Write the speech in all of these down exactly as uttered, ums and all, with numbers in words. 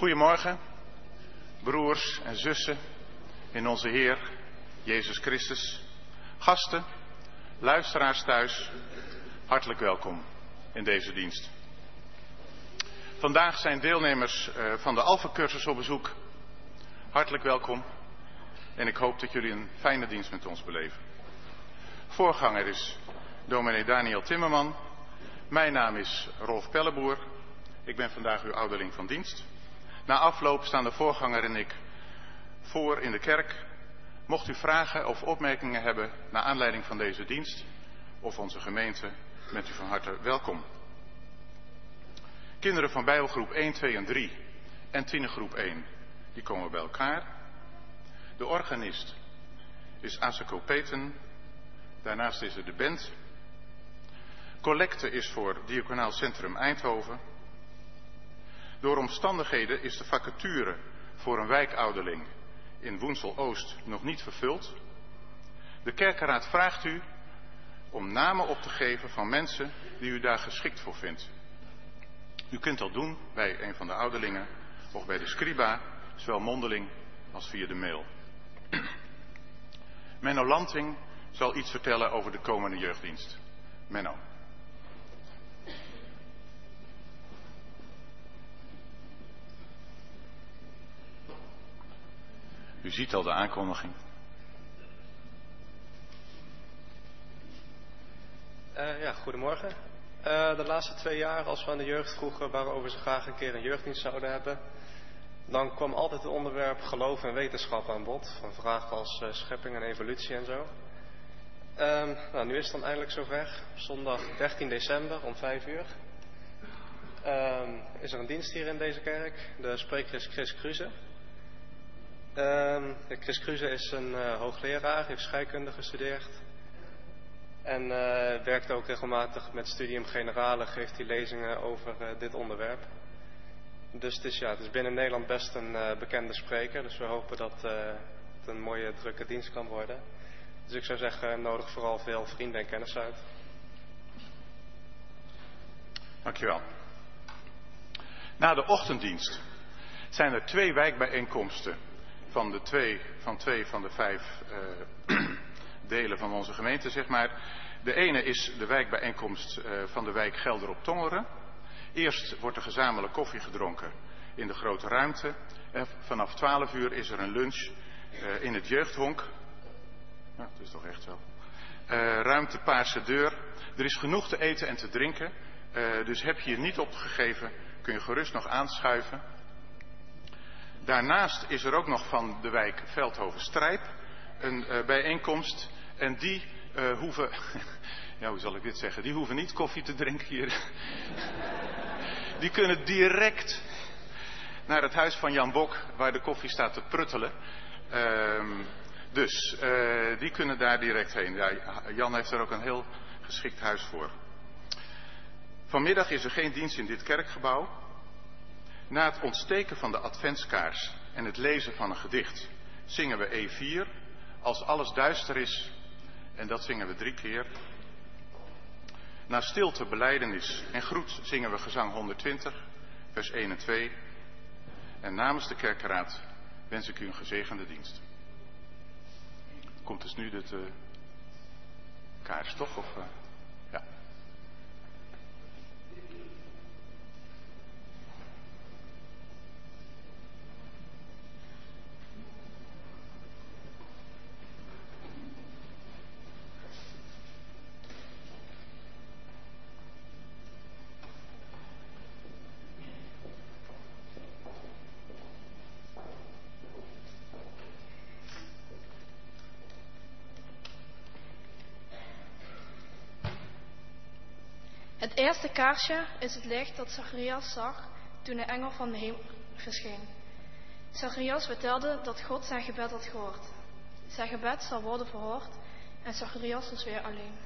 Goedemorgen, broers en zussen in onze Heer Jezus Christus. Gasten, luisteraars thuis, hartelijk welkom in deze dienst. Vandaag zijn deelnemers van de Alpha-cursus op bezoek. Hartelijk welkom en ik hoop dat jullie een fijne dienst met ons beleven. Voorganger is dominee Daniel Timmerman. Mijn naam is Rolf Pelleboer. Ik ben vandaag uw ouderling van dienst. Na afloop staan de voorganger en ik voor in de kerk. Mocht u vragen of opmerkingen hebben naar aanleiding van deze dienst of onze gemeente, bent u van harte welkom. Kinderen van Bijbelgroep één, twee en drie en tienergroep één, die komen bij elkaar. De organist is Aseko Peten. Daarnaast is er de band. Collecte is voor Diaconaal Centrum Eindhoven. Door omstandigheden is de vacature voor een wijkouderling in Woensel-Oost nog niet vervuld. De kerkenraad vraagt u om namen op te geven van mensen die u daar geschikt voor vindt. U kunt dat doen bij een van de ouderlingen of bij de scriba, zowel mondeling als via de mail. Menno Lanting zal iets vertellen over de komende jeugddienst. Menno. U ziet al de aankondiging. Uh, ja, goedemorgen. Uh, de laatste twee jaar, als we aan de jeugd vroegen waarover ze graag een keer een jeugddienst zouden hebben, dan kwam altijd het onderwerp geloof en wetenschap aan bod. Van vragen als uh, schepping en evolutie en zo. Um, nou, nu is het dan eindelijk zover. Zondag dertien december om vijf uur. Um, is er een dienst hier in deze kerk. De spreker is Chris Kruse. Um, Chris Kruse is een uh, hoogleraar, heeft scheikunde gestudeerd. En uh, werkt ook regelmatig met Studium Generale, geeft hij lezingen over uh, dit onderwerp. Dus het is, ja, het is binnen Nederland best een uh, bekende spreker. Dus we hopen dat uh, het een mooie, drukke dienst kan worden. Dus ik zou zeggen, nodig vooral veel vrienden en kennis uit. Dankjewel. Na de ochtenddienst zijn er twee wijkbijeenkomsten van, de twee, van twee van de vijf uh, delen van onze gemeente, zeg maar. De ene is de wijkbijeenkomst uh, van de wijk Gelder op Tongeren. Eerst wordt er gezamenlijk koffie gedronken in de grote ruimte. En vanaf twaalf uur is er een lunch uh, in het jeugdhonk. Nou, dat is toch echt zo. Uh, ruimte Paarse Deur. Er is genoeg te eten en te drinken. Uh, dus heb je je niet opgegeven, kun je gerust nog aanschuiven. Daarnaast is er ook nog van de wijk Veldhoven-Strijp een uh, bijeenkomst. En die uh, hoeven, ja, hoe zal ik dit zeggen, die hoeven niet koffie te drinken hier. Die kunnen direct naar het huis van Jan Bok, waar de koffie staat te pruttelen. Uh, dus uh, die kunnen daar direct heen. Ja, Jan heeft er ook een heel geschikt huis voor. Vanmiddag is er geen dienst in dit kerkgebouw. Na het ontsteken van de adventskaars en het lezen van een gedicht zingen we E vier, Als alles duister is, en dat zingen we drie keer. Na stilte, belijdenis en groet zingen we gezang honderdtwintig, vers één en twee. En namens de kerkenraad wens ik u een gezegende dienst. Komt dus nu de uh, kaars, toch? Of, uh, ja. Het eerste kaarsje is het licht dat Zacharias zag toen de engel van de hemel verscheen. Zacharias vertelde dat God zijn gebed had gehoord. Zijn gebed zal worden verhoord en Zacharias was weer alleen.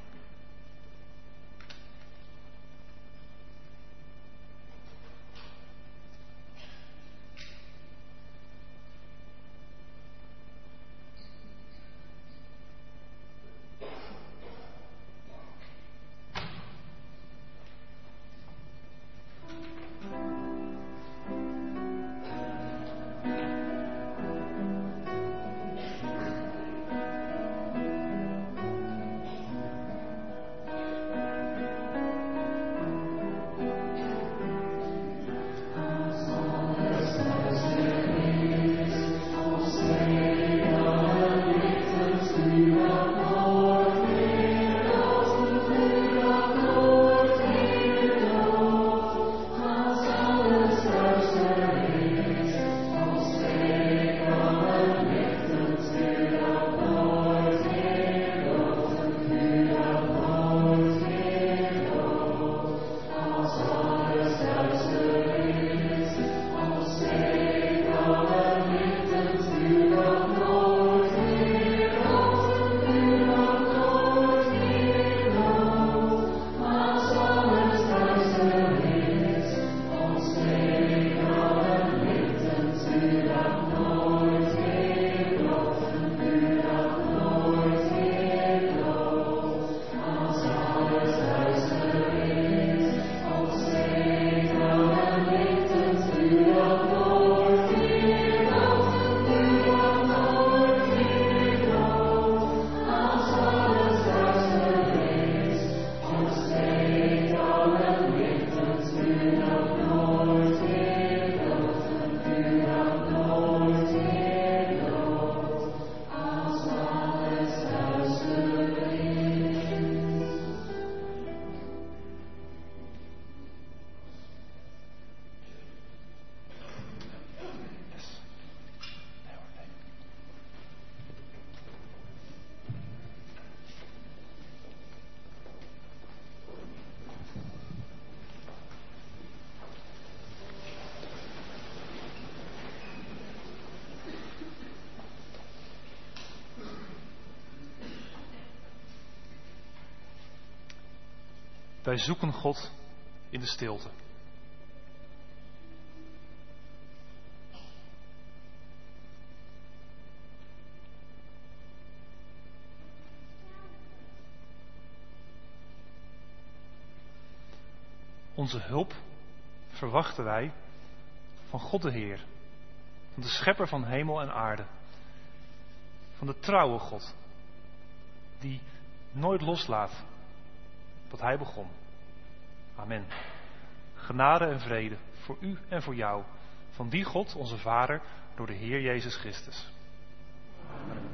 Wij zoeken God in de stilte. Onze hulp verwachten wij van God de Heer, van de schepper van hemel en aarde, van de trouwe God, die nooit loslaat wat Hij begon. Amen. Genade en vrede voor u en voor jou, van die God, onze Vader, door de Heer Jezus Christus. Amen.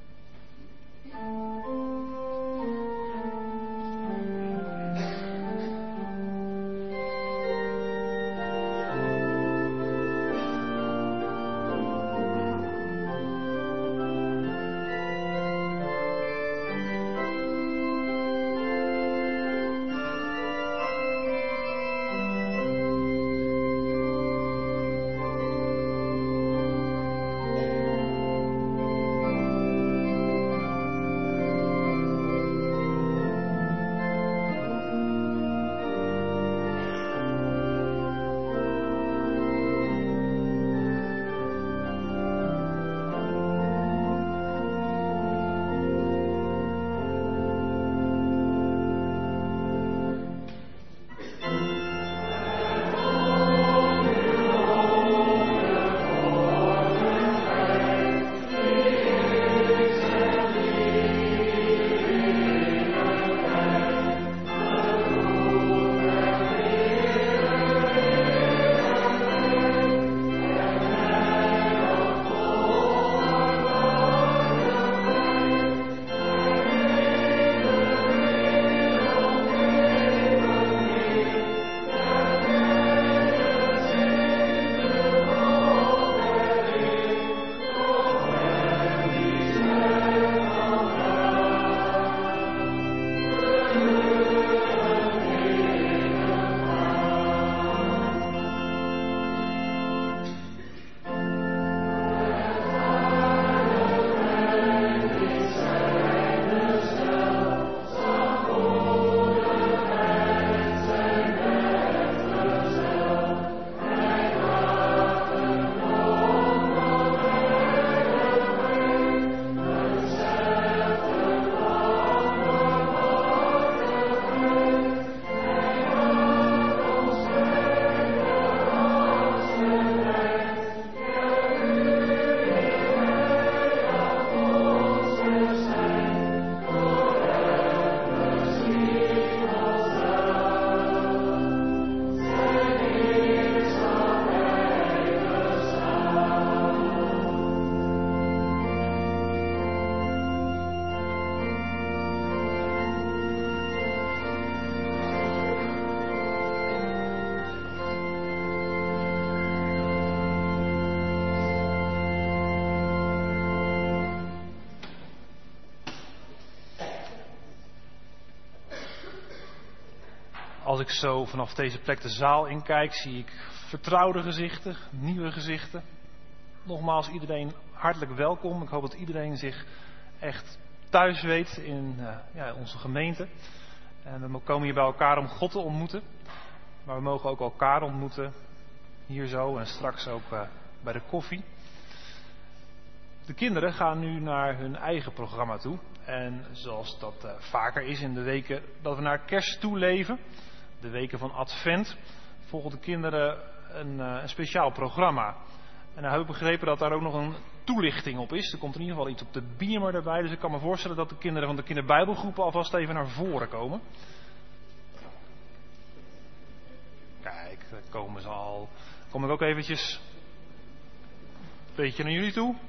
Als ik zo vanaf deze plek de zaal inkijk, zie ik vertrouwde gezichten, nieuwe gezichten. Nogmaals, iedereen hartelijk welkom. Ik hoop dat iedereen zich echt thuis weet in uh, ja, onze gemeente. En we komen hier bij elkaar om God te ontmoeten. Maar we mogen ook elkaar ontmoeten, hier zo en straks ook uh, bij de koffie. De kinderen gaan nu naar hun eigen programma toe. En zoals dat uh, vaker is in de weken dat we naar kerst toe leven, de weken van Advent, volgen de kinderen een, uh, een speciaal programma. En dan heb ik begrepen dat daar ook nog een toelichting op is. Er komt in ieder geval iets op de beamer erbij. Dus ik kan me voorstellen dat de kinderen van de kinderbijbelgroepen alvast even naar voren komen. Kijk, daar komen ze al. Kom ik ook eventjes een beetje naar jullie toe.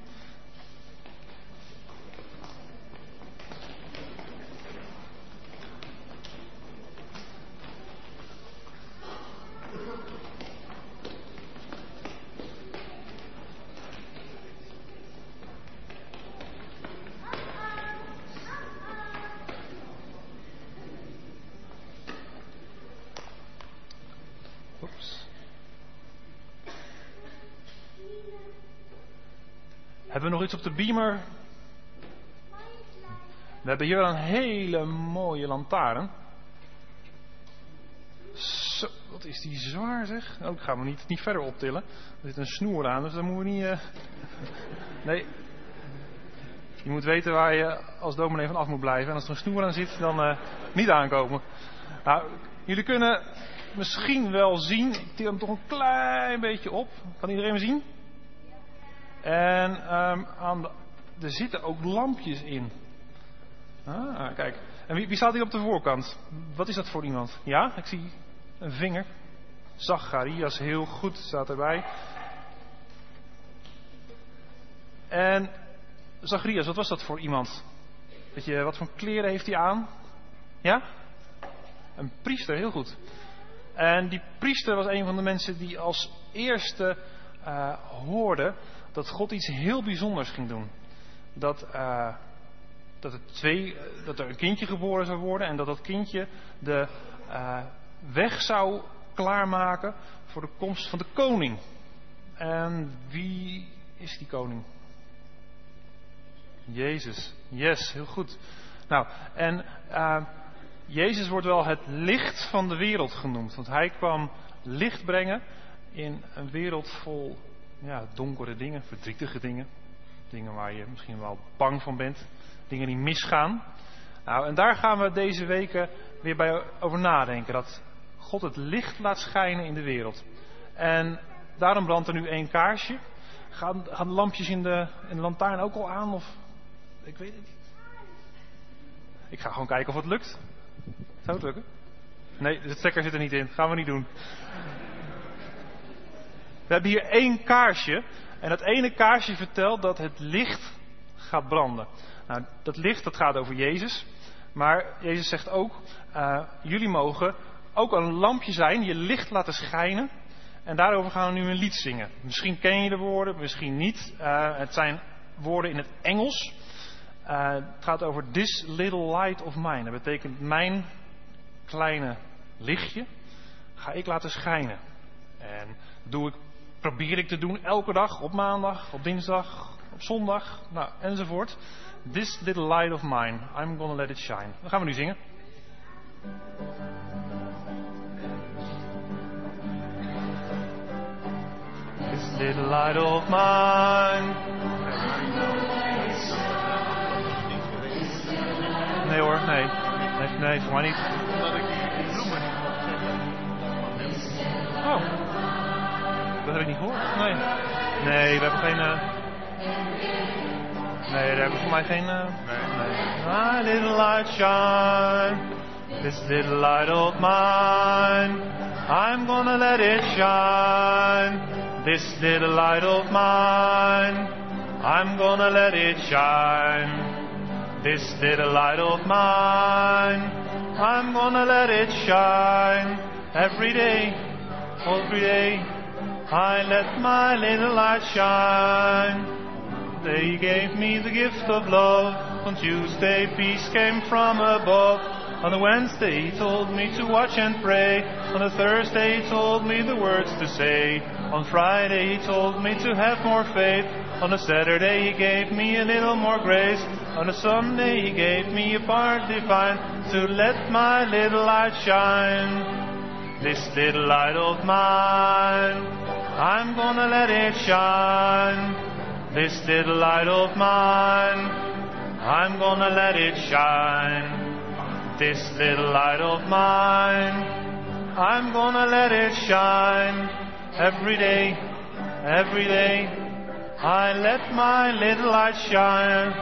Hebben we nog iets op de beamer? We hebben hier wel een hele mooie lantaarn. wat is die zwaar zeg. Oh, ik ga me niet, niet verder optillen. Er zit een snoer aan, dus dan moeten we niet... Uh... Nee. Je moet weten waar je als dominee van af moet blijven. En als er een snoer aan zit, dan uh, niet aankomen. Nou, jullie kunnen misschien wel zien. Ik til hem toch een klein beetje op. Kan iedereen me zien? En um, aan de, er zitten ook lampjes in. Ah, kijk. En wie, wie staat hier op de voorkant? Wat is dat voor iemand? Ja, ik zie een vinger. Zacharias, heel goed, staat erbij. En Zacharias, wat was dat voor iemand? Weet je, wat voor kleren heeft hij aan? Ja? Een priester, heel goed. En die priester was een van de mensen die als eerste uh, hoorde dat God iets heel bijzonders ging doen. Dat, uh, dat, er twee, dat er een kindje geboren zou worden en dat dat kindje de uh, weg zou klaarmaken voor de komst van de koning. En wie is die koning? Jezus. Yes, heel goed. Nou, en uh, Jezus wordt wel het licht van de wereld genoemd. Want hij kwam licht brengen in een wereld vol ja, donkere dingen, verdrietige dingen. Dingen waar je misschien wel bang van bent. Dingen die misgaan. Nou, en daar gaan we deze weken weer bij over nadenken. Dat God het licht laat schijnen in de wereld. En daarom brandt er nu één kaarsje. Gaan, gaan de lampjes in de, in de lantaarn ook al aan? Of ik weet het niet. Ik ga gewoon kijken of het lukt. Zou het lukken? Nee, de stekker zit er niet in. Gaan we niet doen. We hebben hier één kaarsje. En dat ene kaarsje vertelt dat het licht gaat branden. Nou, dat licht dat gaat over Jezus. Maar Jezus zegt ook, uh, jullie mogen ook een lampje zijn, je licht laten schijnen. En daarover gaan we nu een lied zingen. Misschien ken je de woorden, misschien niet. Uh, het zijn woorden in het Engels. Uh, het gaat over this little light of mine. Dat betekent mijn kleine lichtje ga ik laten schijnen. En dat doe ik, probeer ik te doen elke dag, op maandag, op dinsdag, op zondag, nou, enzovoort. This little light of mine, I'm gonna let it shine. Dan gaan we nu zingen. This little light of mine. Nee hoor, nee. Nee, nee, voor mij niet. Omdat ik die bloemen niet mocht zeggen. Oh. Dat heb ik niet gehoord. Nee. Nee, we hebben geen... Uh... Nee, daar hebben we voor mij geen... Uh... Nee. nee. My little light shine. This little light of mine. I'm gonna let it shine. This little light of mine. I'm gonna let it shine. This little light of mine, I'm gonna let it shine. Every day, every day, I let my little light shine. They gave me the gift of love. On Tuesday, peace came from above. On a Wednesday, he told me to watch and pray. On a Thursday, he told me the words to say. On Friday, he told me to have more faith. On a Saturday, he gave me a little more grace. On a Sunday, he gave me a part divine to let my little light shine. This little light of mine, I'm gonna let it shine. This little light of mine, I'm gonna let it shine. This little light of mine, I'm gonna let it shine. Every day, every day, I let my little light shine.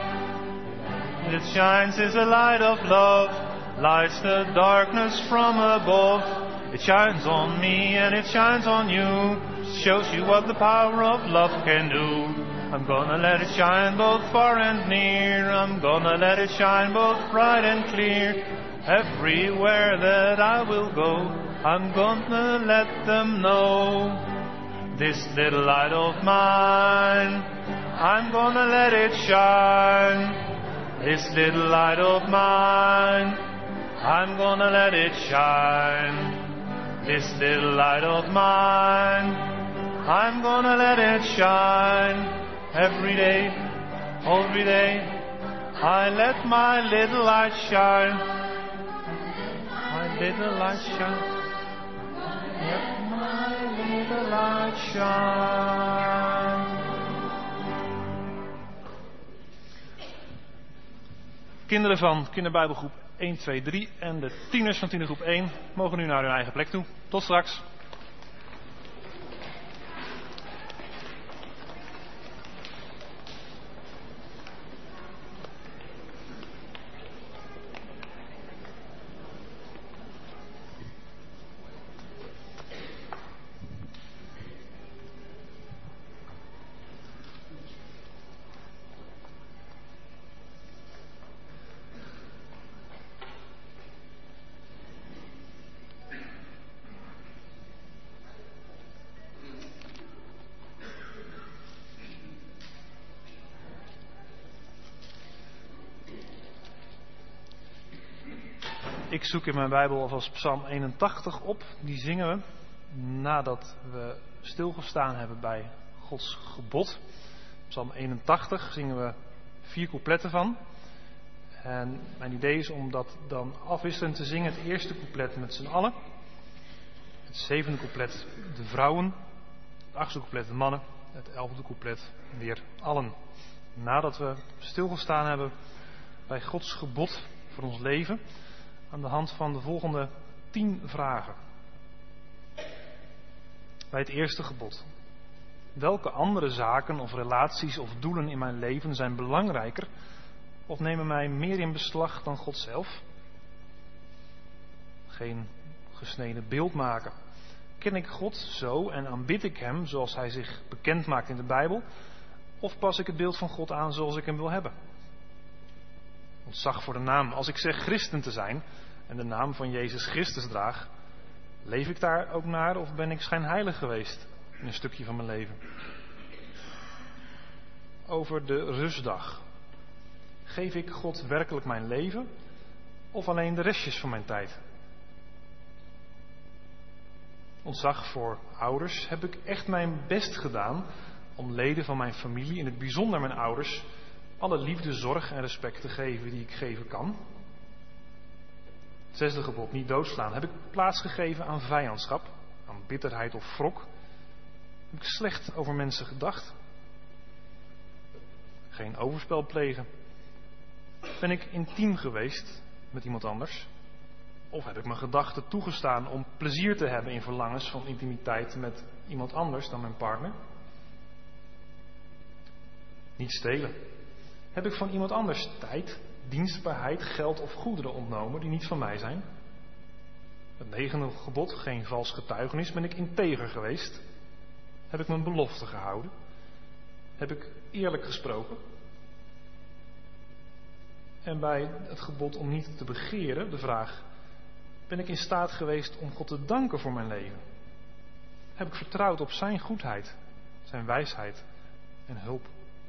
It shines as a light of love, lights the darkness from above. It shines on me and it shines on you, shows you what the power of love can do. I'm gonna let it shine both far and near. I'm gonna let it shine both bright and clear. Everywhere that I will go, I'm gonna let them know. This little light of mine, I'm gonna let it shine. This little light of mine, I'm gonna let it shine. This little light of mine, I'm gonna let it shine. Every day, every day, I let my little light shine. My little light shine. Yep. light shine. Kinderen van kinderbijbelgroep één, twee, drie en de tieners van tienergroep één mogen nu naar hun eigen plek toe. Tot straks. Ik zoek in mijn Bijbel alvast Psalm eenentachtig op. Die zingen we nadat we stilgestaan hebben bij Gods gebod. Psalm eenentachtig zingen we vier coupletten van. En mijn idee is om dat dan afwisselend te zingen. Het eerste couplet met z'n allen. Het zevende couplet de vrouwen. Het achtste couplet de mannen. Het elfde couplet weer allen. Nadat we stilgestaan hebben bij Gods gebod voor ons leven. Aan de hand van de volgende tien vragen. Bij het eerste gebod. Welke andere zaken of relaties of doelen in mijn leven zijn belangrijker of nemen mij meer in beslag dan God zelf? Geen gesneden beeld maken. Ken ik God zo en aanbid ik Hem zoals Hij zich bekend maakt in de Bijbel? Of pas ik het beeld van God aan zoals ik Hem wil hebben? Ontzag voor de naam. Als ik zeg christen te zijn en de naam van Jezus Christus draag, leef ik daar ook naar of ben ik schijnheilig geweest in een stukje van mijn leven? Over de rustdag. Geef ik God werkelijk mijn leven of alleen de restjes van mijn tijd? Ontzag voor ouders. Heb ik echt mijn best gedaan om leden van mijn familie, in het bijzonder mijn ouders, alle liefde, zorg en respect te geven die ik geven kan? Zesde gebod, niet doodslaan. Heb ik plaats gegeven aan vijandschap, aan bitterheid of wrok? Heb ik slecht over mensen gedacht? Geen overspel plegen. Ben ik intiem geweest met iemand anders? Of heb ik mijn gedachten toegestaan om plezier te hebben in verlangens van intimiteit met iemand anders dan mijn partner? Niet stelen. Heb ik van iemand anders tijd, dienstbaarheid, geld of goederen ontnomen die niet van mij zijn? Het negende gebod, geen vals getuigenis. Ben ik integer geweest? Heb ik mijn belofte gehouden? Heb ik eerlijk gesproken? En bij het gebod om niet te begeren, de vraag: ben ik in staat geweest om God te danken voor mijn leven? Heb ik vertrouwd op zijn goedheid, zijn wijsheid en hulp?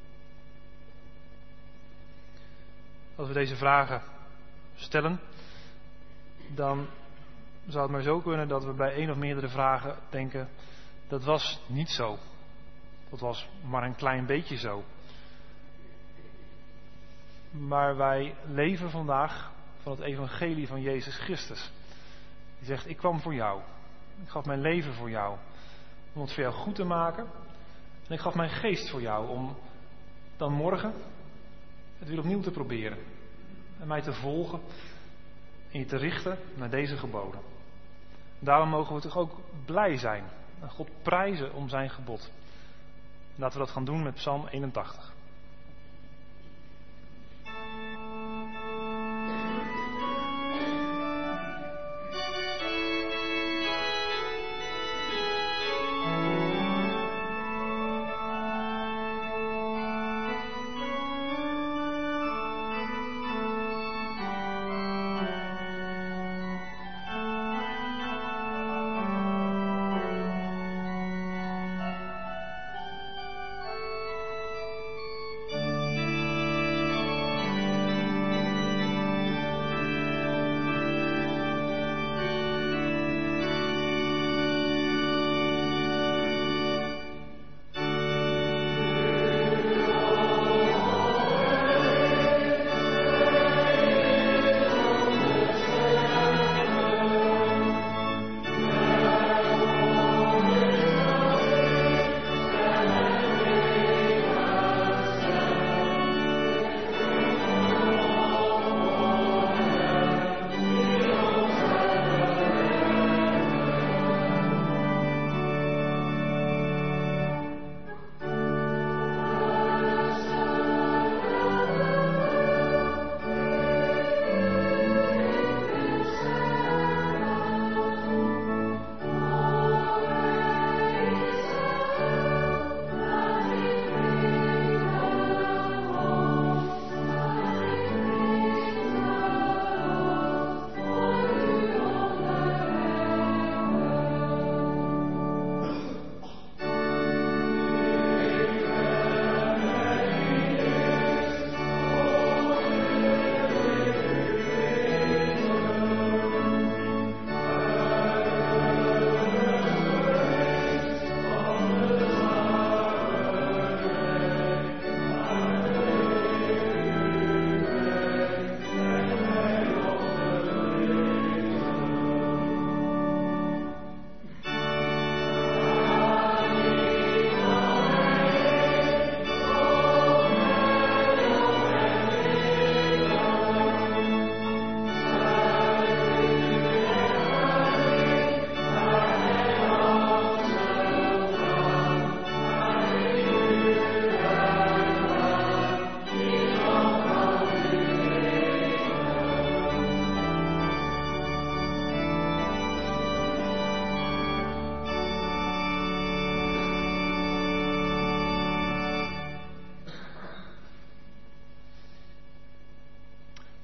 Als we deze vragen stellen, dan zou het maar zo kunnen dat we bij één of meerdere vragen denken: dat was niet zo. Dat was maar een klein beetje zo. Maar wij leven vandaag van het evangelie van Jezus Christus. Die zegt: ik kwam voor jou. Ik gaf mijn leven voor jou. Om het voor jou goed te maken. En ik gaf mijn geest voor jou om dan morgen het weer opnieuw te proberen. En mij te volgen en je te richten naar deze geboden. Daarom mogen we toch ook blij zijn en God prijzen om zijn gebod. Laten we dat gaan doen met Psalm eenentachtig.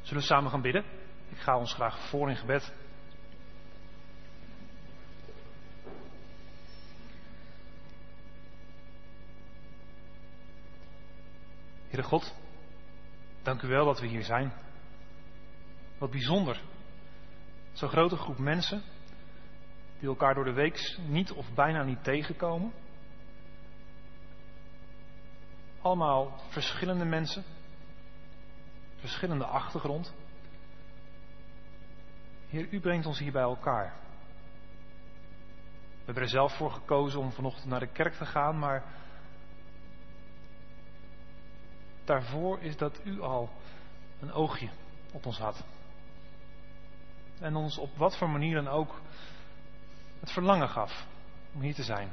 Zullen we samen gaan bidden? Ik ga ons graag voor in gebed. Heere God, dank u wel dat we hier zijn. Wat bijzonder. Zo'n grote groep mensen die elkaar door de week niet of bijna niet tegenkomen. Allemaal verschillende mensen. Verschillende achtergrond. Heer, u brengt ons hier bij elkaar. We hebben er zelf voor gekozen om vanochtend naar de kerk te gaan, maar daarvoor is dat u al een oogje op ons had. En ons op wat voor manier dan ook het verlangen gaf om hier te zijn.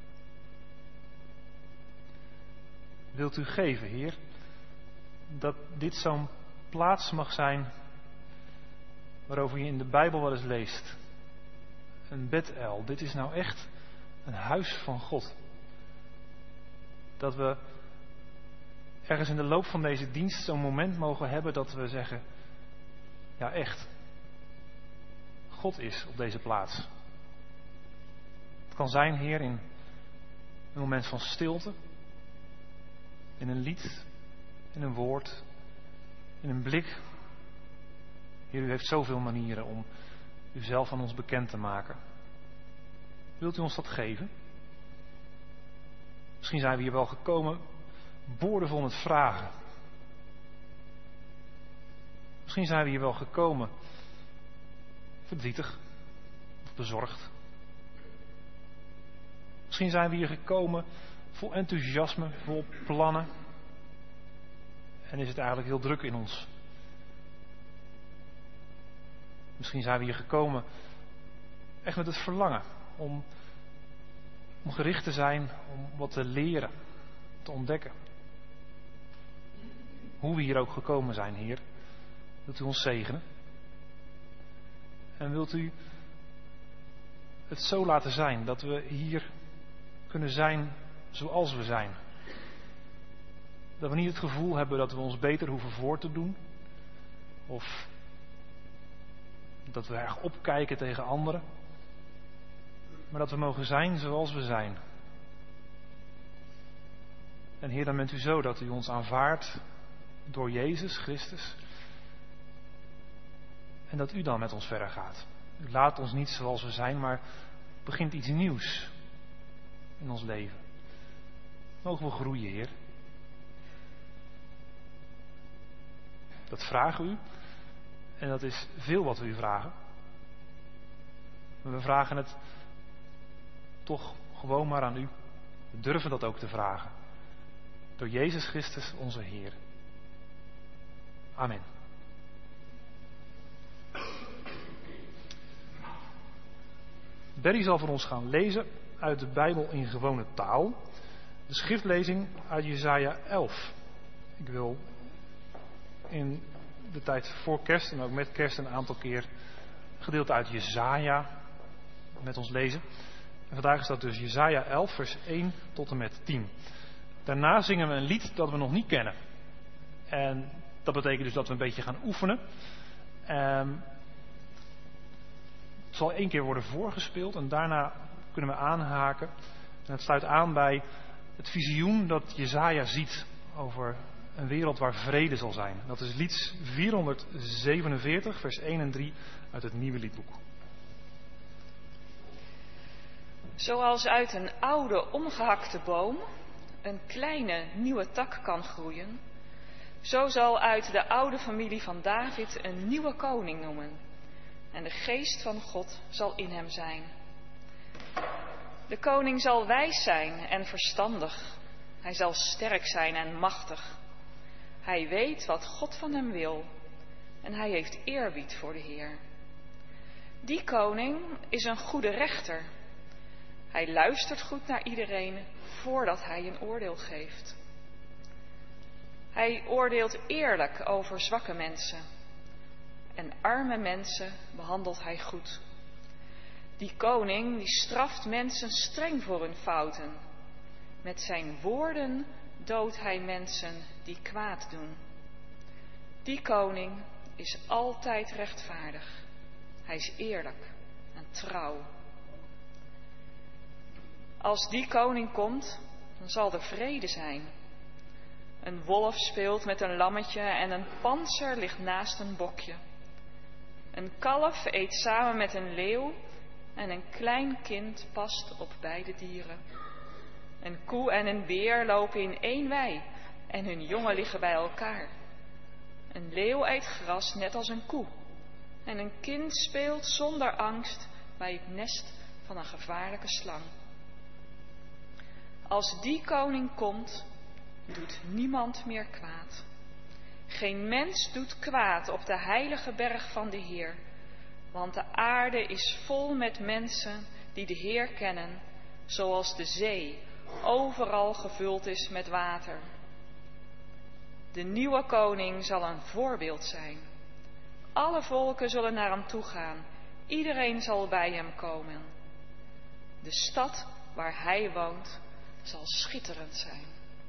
Wilt u geven, Heer, dat dit zo'n plaats mag zijn waarover je in de Bijbel wel eens leest. Een Bethel. Dit is nou echt een huis van God. Dat we ergens in de loop van deze dienst zo'n moment mogen hebben dat we zeggen, ja echt, God is op deze plaats. Het kan zijn, Heer, in een moment van stilte, in een lied, in een woord, in een blik. Heer, u heeft zoveel manieren om uzelf aan ons bekend te maken. Wilt u ons dat geven? Misschien zijn we hier wel gekomen boordevol met vragen. Misschien zijn we hier wel gekomen verdrietig of bezorgd. Misschien zijn we hier gekomen vol enthousiasme, vol plannen. En is het eigenlijk heel druk in ons. Misschien zijn we hier gekomen echt met het verlangen om, om gericht te zijn, om wat te leren, te ontdekken. Hoe we hier ook gekomen zijn, Heer, wilt u ons zegenen. En wilt u het zo laten zijn dat we hier kunnen zijn zoals we zijn. Dat we niet het gevoel hebben dat we ons beter hoeven voor te doen. Of dat we erg opkijken tegen anderen. Maar dat we mogen zijn zoals we zijn. En Heer, dan bent u zo dat u ons aanvaardt door Jezus Christus. En dat u dan met ons verder gaat. U laat ons niet zoals we zijn, maar begint iets nieuws in ons leven. Mogen we groeien, Heer. Dat vragen we u. En dat is veel wat we u vragen. Maar we vragen het toch gewoon maar aan u. We durven dat ook te vragen. Door Jezus Christus onze Heer. Amen. Berry zal voor ons gaan lezen uit de Bijbel in gewone taal. De schriftlezing uit Jesaja elf. Ik wil in de tijd voor kerst en ook met kerst een aantal keer gedeelte uit Jesaja met ons lezen. En vandaag is dat dus Jesaja elf, vers één tot en met tien. Daarna zingen we een lied dat we nog niet kennen. En dat betekent dus dat we een beetje gaan oefenen. Um, het zal één keer worden voorgespeeld en daarna kunnen we aanhaken. En het sluit aan bij het visioen dat Jesaja ziet over een wereld waar vrede zal zijn. Dat is lied vierhonderdzevenenveertig, vers één en drie uit het Nieuwe Liedboek. Zoals uit een oude omgehakte boom een kleine nieuwe tak kan groeien, zo zal uit de oude familie van David een nieuwe koning noemen. En de geest van God zal in hem zijn. De koning zal wijs zijn en verstandig. Hij zal sterk zijn en machtig. Hij weet wat God van hem wil. En hij heeft eerbied voor de Heer. Die koning is een goede rechter. Hij luistert goed naar iedereen voordat hij een oordeel geeft. Hij oordeelt eerlijk over zwakke mensen. En arme mensen behandelt hij goed. Die koning die straft mensen streng voor hun fouten. Met zijn woorden doodt hij mensen die kwaad doen. Die koning is altijd rechtvaardig. Hij is eerlijk en trouw. Als die koning komt, dan zal er vrede zijn. Een wolf speelt met een lammetje en een pantser ligt naast een bokje. Een kalf eet samen met een leeuw en een klein kind past op beide dieren. Een koe en een beer lopen in één wei en hun jongen liggen bij elkaar. Een leeuw eet gras net als een koe. En een kind speelt zonder angst bij het nest van een gevaarlijke slang. Als die koning komt, doet niemand meer kwaad. Geen mens doet kwaad op de heilige berg van de Heer. Want de aarde is vol met mensen die de Heer kennen, zoals de zee overal gevuld is met water. De nieuwe koning zal een voorbeeld zijn. Alle volken zullen naar hem toe gaan. Iedereen zal bij hem komen. De stad waar hij woont zal schitterend zijn.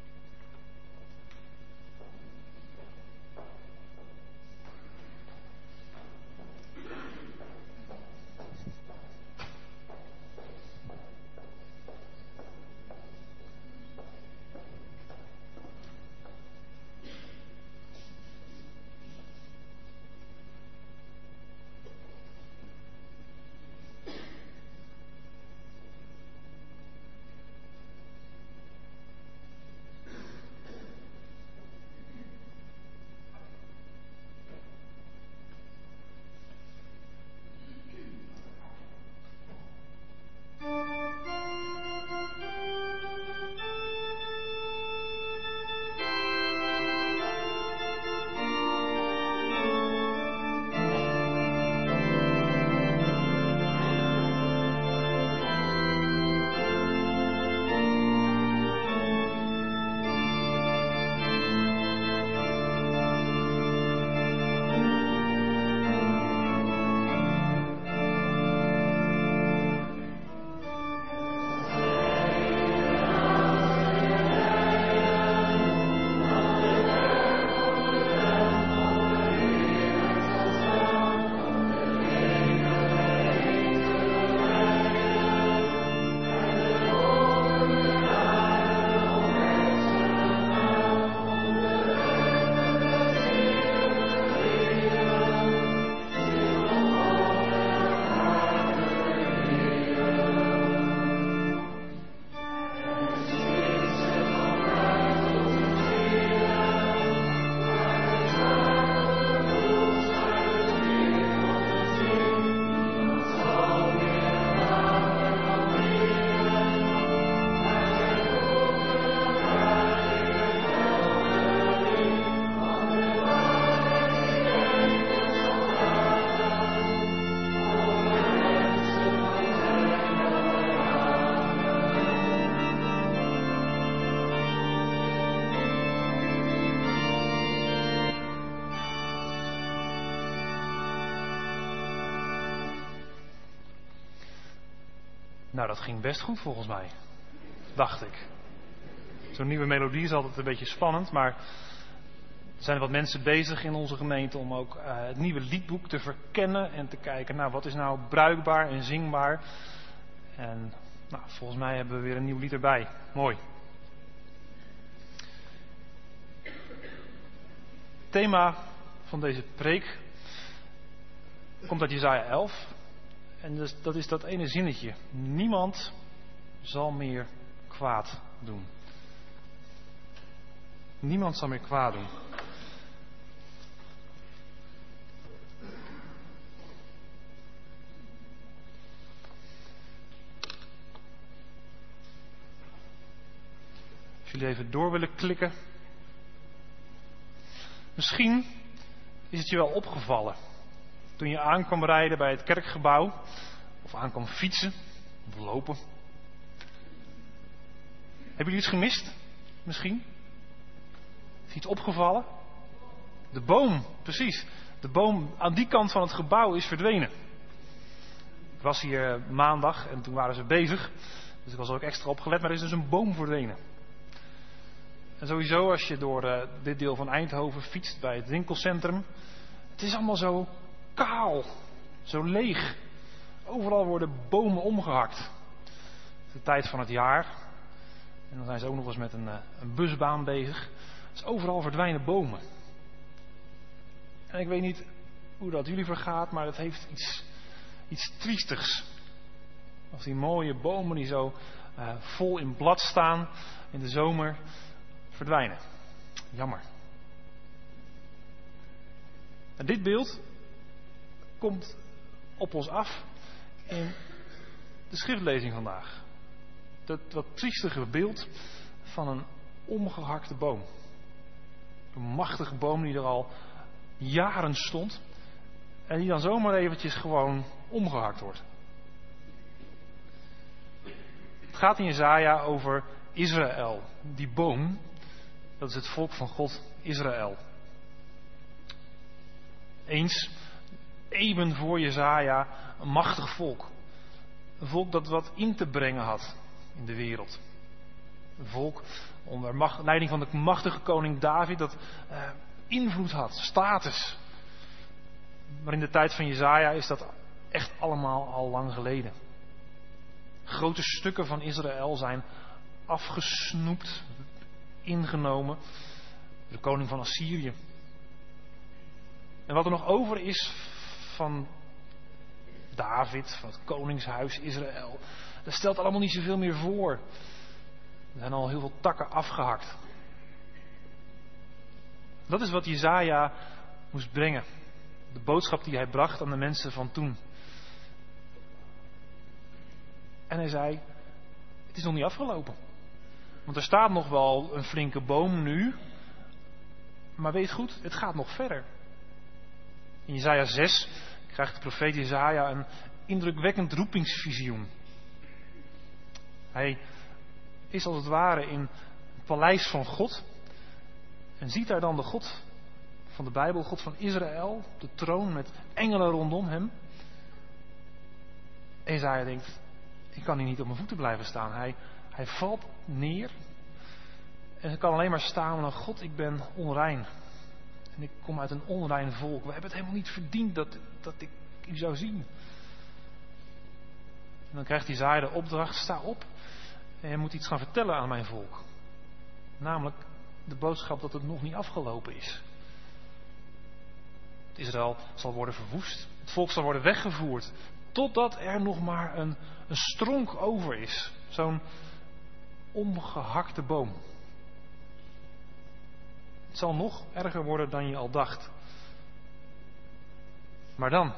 Nou, dat ging best goed volgens mij. Dacht ik. Zo'n nieuwe melodie is altijd een beetje spannend, maar er zijn wat mensen bezig in onze gemeente om ook uh, het nieuwe liedboek te verkennen en te kijken, nou, wat is nou bruikbaar en zingbaar. En nou, volgens mij hebben we weer een nieuw lied erbij. Mooi. Het thema van deze preek komt uit Jesaja elf. En dus, dat is dat ene zinnetje. Niemand zal meer kwaad doen. Niemand zal meer kwaad doen. Als jullie even door willen klikken. Misschien is het je wel opgevallen. Toen je aankwam rijden bij het kerkgebouw. Of aankwam fietsen. Of lopen. Hebben jullie iets gemist? Misschien? Is iets opgevallen? De boom, precies. De boom aan die kant van het gebouw is verdwenen. Ik was hier maandag en toen waren ze bezig. Dus ik was er ook extra opgelet. Maar er is dus een boom verdwenen. En sowieso als je door uh, dit deel van Eindhoven fietst bij het winkelcentrum. het is allemaal zo kaal, zo leeg. Overal worden bomen omgehakt. Het is de tijd van het jaar. En dan zijn ze ook nog eens met een, een busbaan bezig. Dus overal verdwijnen bomen. En ik weet niet hoe dat jullie vergaat, maar het heeft iets, iets triestigs. Als die mooie bomen die zo uh, vol in blad staan in de zomer verdwijnen. Jammer. En dit beeld komt op ons af in de schriftlezing vandaag. Dat wat triestige beeld van een omgehakte boom. Een machtige boom die er al jaren stond en die dan zomaar eventjes gewoon omgehakt wordt. Het gaat in Jesaja over Israël. Die boom, dat is het volk van God, Israël. Eens, eeuwen voor Jesaja, een machtig volk. Een volk dat wat in te brengen had in de wereld. Een volk onder macht, leiding van de machtige koning David dat uh, invloed had, status. Maar in de tijd van Jesaja is dat echt allemaal al lang geleden. Grote stukken van Israël zijn afgesnoept, ingenomen door de koning van Assyrië. En wat er nog over is van David, van het koningshuis Israël, dat stelt allemaal niet zoveel meer voor. Er zijn al heel veel takken afgehakt. Dat is wat Jesaja moest brengen. De boodschap die hij bracht aan de mensen van toen. En hij zei, het is nog niet afgelopen. Want er staat nog wel een flinke boom nu. Maar weet goed, het gaat nog verder. In Jesaja zes krijgt de profeet Jesaja een indrukwekkend roepingsvisioen. Hij is als het ware in het paleis van God. En ziet daar dan de God van de Bijbel, God van Israël, op de troon met engelen rondom hem. En Jesaja denkt, ik kan hier niet op mijn voeten blijven staan. Hij, hij valt neer. En hij kan alleen maar staan van, God, ik ben onrein. En ik kom uit een onrein volk. We hebben het helemaal niet verdiend dat, dat ik u zou zien. En dan krijgt Jesaja de opdracht, sta op. En je moet iets gaan vertellen aan mijn volk. Namelijk de boodschap dat het nog niet afgelopen is. Israël zal worden verwoest. Het volk zal worden weggevoerd. Totdat er nog maar een, een stronk over is. Zo'n omgehakte boom. Het zal nog erger worden dan je al dacht. Maar dan.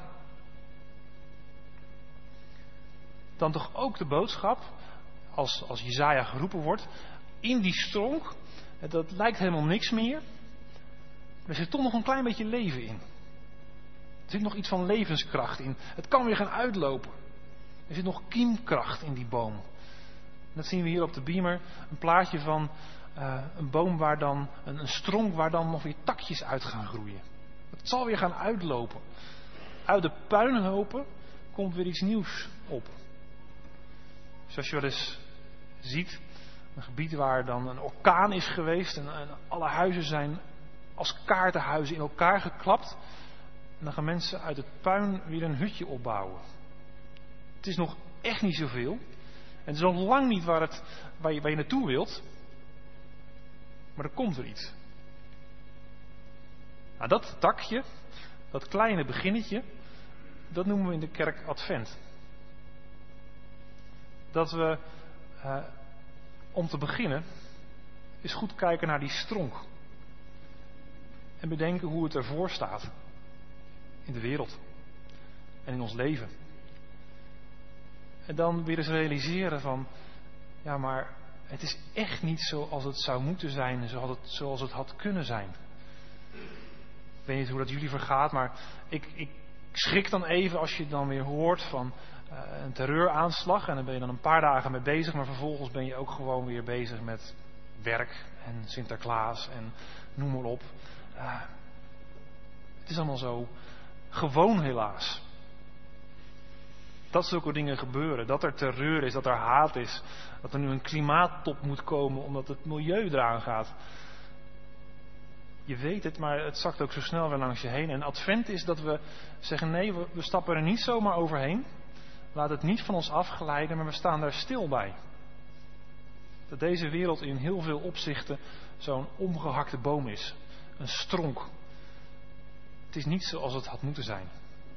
Dan toch ook de boodschap, als, als Jesaja geroepen wordt, in die stronk, dat lijkt helemaal niks meer. Er zit toch nog een klein beetje leven in. Er zit nog iets van levenskracht in. Het kan weer gaan uitlopen. Er zit nog kiemkracht in die boom. Dat zien we hier op de beamer. Een plaatje van uh, een boom waar dan, een, een stronk waar dan nog weer takjes uit gaan groeien. Het zal weer gaan uitlopen. Uit de puinhopen komt weer iets nieuws op. Zoals je wel eens ziet, een gebied waar dan een orkaan is geweest en, en alle huizen zijn als kaartenhuizen in elkaar geklapt. En dan gaan mensen uit het puin weer een hutje opbouwen. Het is nog echt niet zoveel. En het is nog lang niet waar, het, waar, je, waar je naartoe wilt. Maar er komt er iets. Nou, dat takje, dat kleine beginnetje, dat noemen we in de kerk Advent. Dat we, uh, om te beginnen, eens goed kijken naar die stronk. En bedenken hoe het ervoor staat. In de wereld. En in ons leven. En dan weer eens realiseren van, ja maar het is echt niet zoals het zou moeten zijn, zoals het, zoals het had kunnen zijn. Ik weet niet hoe dat jullie vergaat, maar ik, ik schrik dan even als je dan weer hoort van uh, een terreuraanslag. En dan ben je dan een paar dagen mee bezig, maar vervolgens ben je ook gewoon weer bezig met werk en Sinterklaas en noem maar op. Uh, het is allemaal zo gewoon helaas. Dat zulke dingen gebeuren. Dat er terreur is, dat er haat is. Dat er nu een klimaattop moet komen omdat het milieu eraan gaat. Je weet het, maar het zakt ook zo snel weer langs je heen. En advent is dat we zeggen, nee, we, we stappen er niet zomaar overheen. Laat het niet van ons afglijden, maar we staan daar stil bij. Dat deze wereld in heel veel opzichten zo'n omgehakte boom is. Een stronk. Het is niet zoals het had moeten zijn.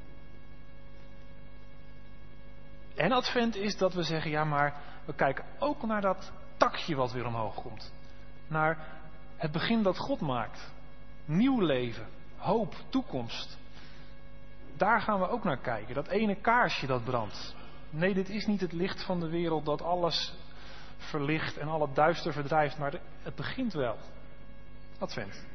En advent is dat we zeggen, ja, maar we kijken ook naar dat takje wat weer omhoog komt. Naar het begin dat God maakt. Nieuw leven, hoop, toekomst. Daar gaan we ook naar kijken. Dat ene kaarsje dat brandt. Nee, dit is niet het licht van de wereld dat alles verlicht en al het duister verdrijft, maar het begint wel. Advent.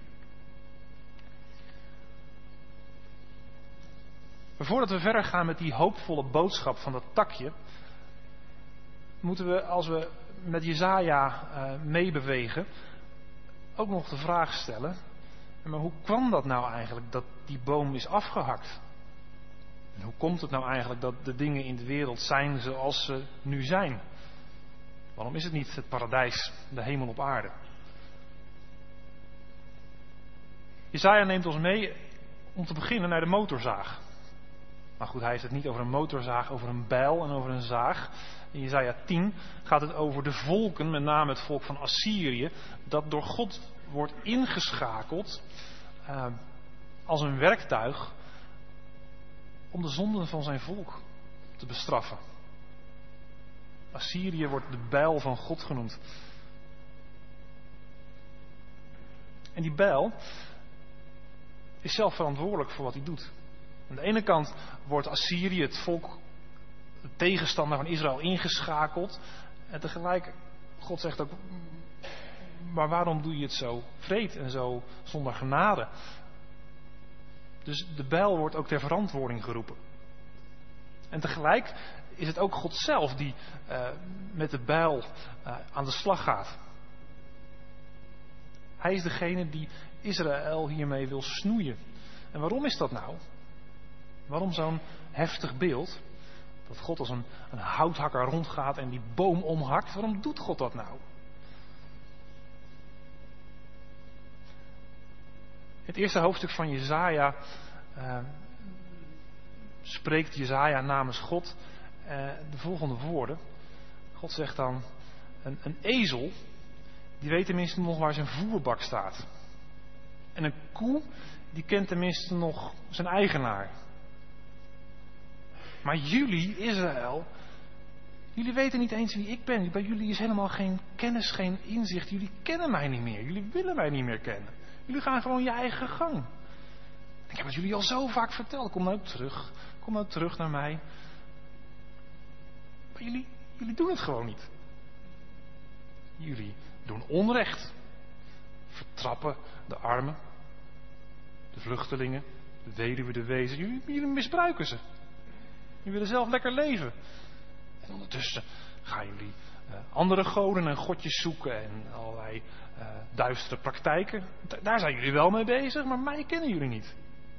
Maar voordat we verder gaan met die hoopvolle boodschap van dat takje, moeten we, als we met Jesaja uh, meebewegen, ook nog de vraag stellen, maar hoe kwam dat nou eigenlijk dat die boom is afgehakt? En hoe komt het nou eigenlijk dat de dingen in de wereld zijn zoals ze nu zijn? Waarom is het niet het paradijs, de hemel op aarde? Jesaja neemt ons mee om te beginnen naar de motorzaag. Maar goed, hij heeft het niet over een motorzaag, over een bijl en over een zaag. In Jesaja tien gaat het over de volken, met name het volk van Assyrië, dat door God wordt ingeschakeld uh, als een werktuig om de zonden van zijn volk te bestraffen. Assyrië wordt de bijl van God genoemd. En die bijl is zelf verantwoordelijk voor wat hij doet. Aan de ene kant wordt Assyrië, het volk, de tegenstander van Israël, ingeschakeld. En tegelijk, God zegt ook, maar waarom doe je het zo wreed en zo zonder genade? Dus de bijl wordt ook ter verantwoording geroepen. En tegelijk is het ook God zelf die uh, met de bijl uh, aan de slag gaat. Hij is degene die Israël hiermee wil snoeien. En waarom is dat nou? Waarom zo'n heftig beeld? Dat God als een, een houthakker rondgaat en die boom omhakt. Waarom doet God dat nou? Het eerste hoofdstuk van Jesaja uh, spreekt Jesaja namens God uh, de volgende woorden. God zegt dan, een, een ezel, die weet tenminste nog waar zijn voerbak staat. En een koe, die kent tenminste nog zijn eigenaar. Maar jullie, Israël, jullie weten niet eens wie ik ben. Bij jullie is helemaal geen kennis, geen inzicht. Jullie kennen mij niet meer. Jullie willen mij niet meer kennen. Jullie gaan gewoon je eigen gang. Ik heb het jullie al zo vaak verteld. Kom nou terug. Kom nou terug naar mij. Maar jullie, jullie doen het gewoon niet. Jullie doen onrecht. Vertrappen de armen. De vluchtelingen. De weduwe, de wezen. Jullie, jullie misbruiken ze. Jullie willen zelf lekker leven. En ondertussen gaan jullie uh, andere goden en godjes zoeken en allerlei uh, duistere praktijken. D- daar zijn jullie wel mee bezig, maar mij kennen jullie niet.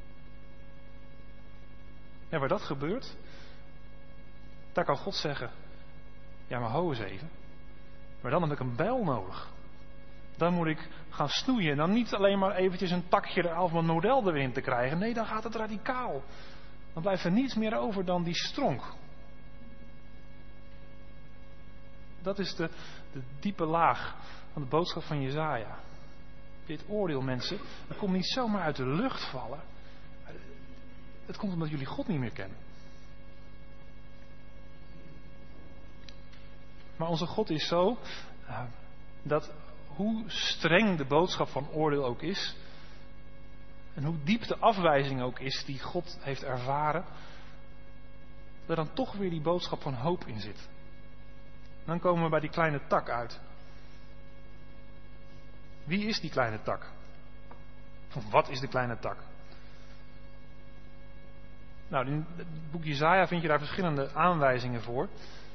En waar dat gebeurt, daar kan God zeggen, ja maar ho eens even. Maar dan heb ik een bijl nodig. Dan moet ik gaan snoeien. En dan niet alleen maar eventjes een takje eraf om een model erin te krijgen. Nee, dan gaat het radicaal. Dan blijft er niets meer over dan die stronk. Dat is de, de diepe laag van de boodschap van Jesaja. Dit oordeel, mensen, dat komt niet zomaar uit de lucht vallen. Het komt omdat jullie God niet meer kennen. Maar onze God is zo uh, dat hoe streng de boodschap van oordeel ook is, en hoe diep de afwijzing ook is die God heeft ervaren, er dan toch weer die boodschap van hoop in zit. Dan komen we bij die kleine tak uit. Wie is die kleine tak? Of wat is de kleine tak? Nou, in het boek Jesaja vind je daar verschillende aanwijzingen voor.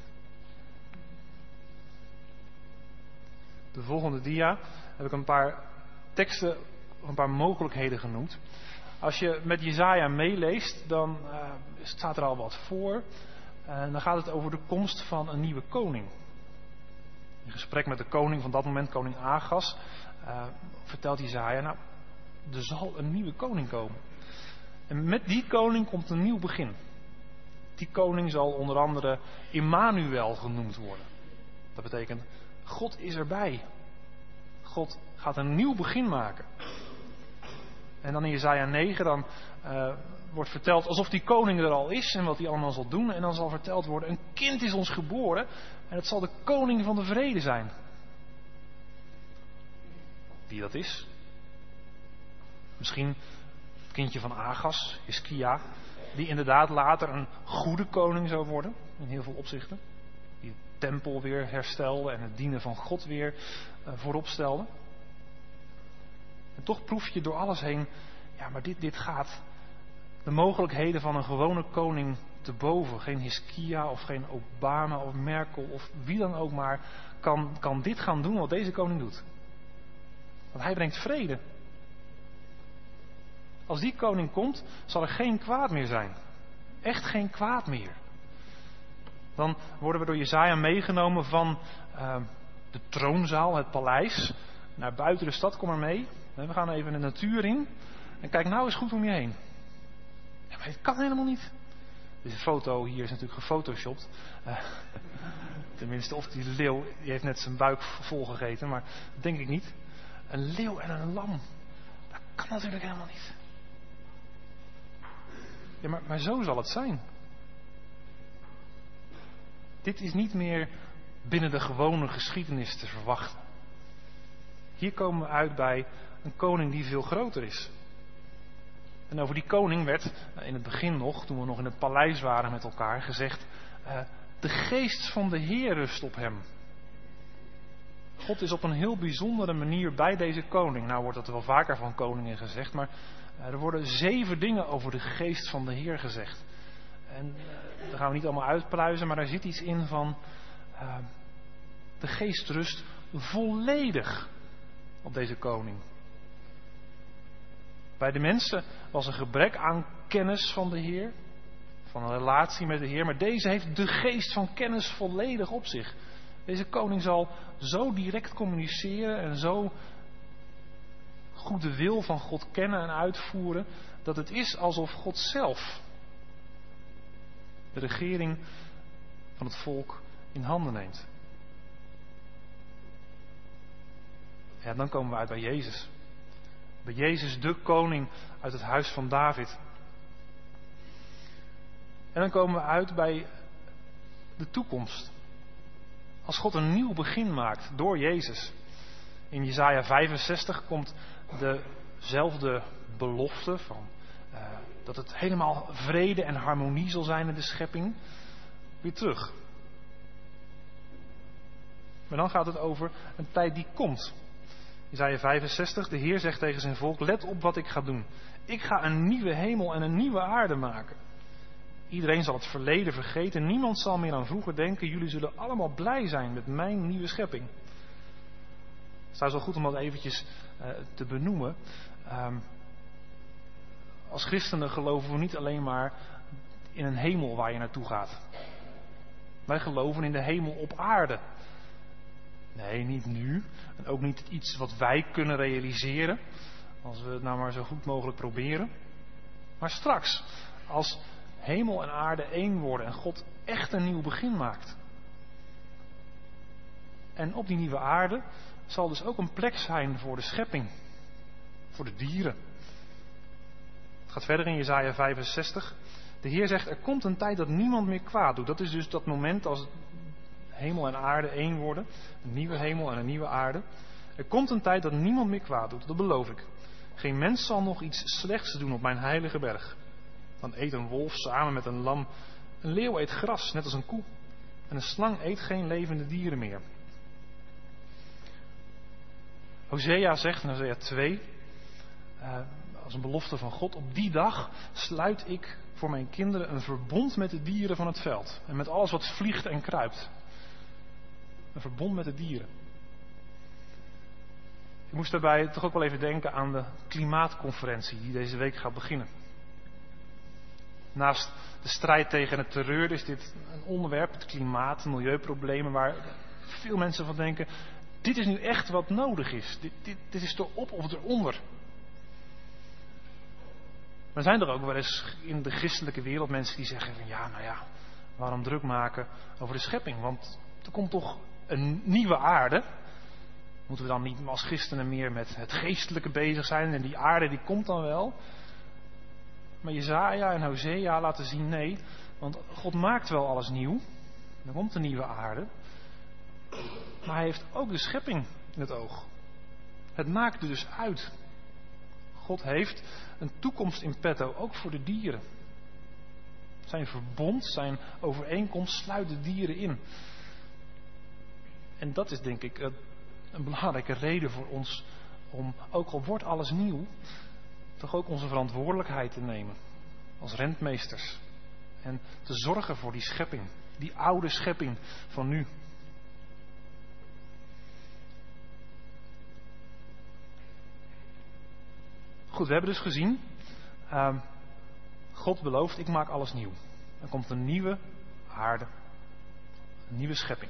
De volgende dia heb ik een paar teksten, een paar mogelijkheden genoemd. Als je met Jesaja meeleest, dan uh, staat er al wat voor. En uh, dan gaat het over de komst van een nieuwe koning. In gesprek met de koning van dat moment, koning Agas, uh, vertelt Jesaja, nou, er zal een nieuwe koning komen. En met die koning komt een nieuw begin. Die koning zal onder andere Immanuel genoemd worden. Dat betekent, God is erbij. God gaat een nieuw begin maken. En dan in Jesaja negen, dan uh, wordt verteld alsof die koning er al is en wat hij allemaal zal doen. En dan zal verteld worden, een kind is ons geboren en het zal de koning van de vrede zijn. Wie dat is? Misschien het kindje van Agas, Hiskia, die inderdaad later een goede koning zou worden, in heel veel opzichten. Die de tempel weer herstelde en het dienen van God weer uh, voorop stelde. En toch proef je door alles heen, ja, maar dit, dit gaat de mogelijkheden van een gewone koning te boven. Geen Hiskia of geen Obama of Merkel of wie dan ook maar kan, kan dit gaan doen wat deze koning doet. Want hij brengt vrede. Als die koning komt, zal er geen kwaad meer zijn. Echt geen kwaad meer. Dan worden we door Jesaja meegenomen van uh, de troonzaal, het paleis, naar buiten de stad. Kom maar mee. We gaan even de natuur in. En kijk nou eens goed om je heen. Ja, maar het kan helemaal niet. Deze foto hier is natuurlijk gefotoshopt. Uh, tenminste, of die leeuw, die heeft net zijn buik volgegeten, maar dat denk ik niet. Een leeuw en een lam. Dat kan natuurlijk helemaal niet. Ja, maar, maar zo zal het zijn. Dit is niet meer binnen de gewone geschiedenis te verwachten. Hier komen we uit bij een koning die veel groter is. En over die koning werd in het begin nog, toen we nog in het paleis waren met elkaar, gezegd, uh, de geest van de Heer rust op hem. God is op een heel bijzondere manier bij deze koning. Nou wordt dat wel vaker van koningen gezegd, maar uh, er worden zeven dingen over de geest van de Heer gezegd. En uh, daar gaan we niet allemaal uitpluizen, maar daar zit iets in van uh, de geest rust volledig op deze koning. Bij de mensen was een gebrek aan kennis van de Heer, van een relatie met de Heer, maar deze heeft de geest van kennis volledig op zich. Deze koning zal zo direct communiceren en zo goed de wil van God kennen en uitvoeren, dat het is alsof God zelf de regering van het volk in handen neemt. Ja, dan komen we uit bij Jezus. Bij Jezus, de koning uit het huis van David. En dan komen we uit bij de toekomst. Als God een nieuw begin maakt door Jezus. In Jesaja vijfenzestig komt dezelfde belofte van uh, dat het helemaal vrede en harmonie zal zijn in de schepping weer terug. Maar dan gaat het over een tijd die komt. Jesaja vijfenzestig, de Heer zegt tegen zijn volk, let op wat ik ga doen. Ik ga een nieuwe hemel en een nieuwe aarde maken. Iedereen zal het verleden vergeten, niemand zal meer aan vroeger denken. Jullie zullen allemaal blij zijn met mijn nieuwe schepping. Het is wel goed om dat eventjes uh, te benoemen. Um, als christenen geloven we niet alleen maar in een hemel waar je naartoe gaat. Wij geloven in de hemel op aarde. Nee, niet nu. En ook niet iets wat wij kunnen realiseren. Als we het nou maar zo goed mogelijk proberen. Maar straks, als hemel en aarde één worden en God echt een nieuw begin maakt. En op die nieuwe aarde zal dus ook een plek zijn voor de schepping. Voor de dieren. Het gaat verder in Jesaja vijfenzestig. De Heer zegt, er komt een tijd dat niemand meer kwaad doet. Dat is dus dat moment als hemel en aarde één worden. Een nieuwe hemel en een nieuwe aarde. Er komt een tijd dat niemand meer kwaad doet. Dat beloof ik. Geen mens zal nog iets slechts doen op mijn heilige berg. Dan eet een wolf samen met een lam. Een leeuw eet gras, net als een koe. En een slang eet geen levende dieren meer. Hosea zegt in Hosea twee, uh, als een belofte van God, op die dag sluit ik voor mijn kinderen een verbond met de dieren van het veld. En met alles wat vliegt en kruipt. Een verbond met de dieren. Ik moest daarbij toch ook wel even denken aan de klimaatconferentie die deze week gaat beginnen. Naast de strijd tegen het terreur is dit een onderwerp, het klimaat, milieuproblemen, waar veel mensen van denken, dit is nu echt wat nodig is. Dit, dit, dit is erop of eronder. Maar zijn er ook wel eens in de christelijke wereld mensen die zeggen van ja, nou ja, waarom druk maken over de schepping? Want er komt toch een nieuwe aarde. Moeten we dan niet als christenen meer met het geestelijke bezig zijn en die aarde die komt dan wel? Maar Jesaja en Hosea laten zien nee, want God maakt wel alles nieuw. Er komt een nieuwe aarde. Maar hij heeft ook de schepping in het oog. Het maakt er dus uit. God heeft een toekomst in petto, ook voor de dieren. Zijn verbond, zijn overeenkomst sluit de dieren in. En dat is denk ik een belangrijke reden voor ons om, ook al wordt alles nieuw, toch ook onze verantwoordelijkheid te nemen. Als rentmeesters. En te zorgen voor die schepping. Die oude schepping van nu. Goed, we hebben dus gezien. Uh, God belooft, ik maak alles nieuw. Er komt een nieuwe aarde. Een nieuwe schepping.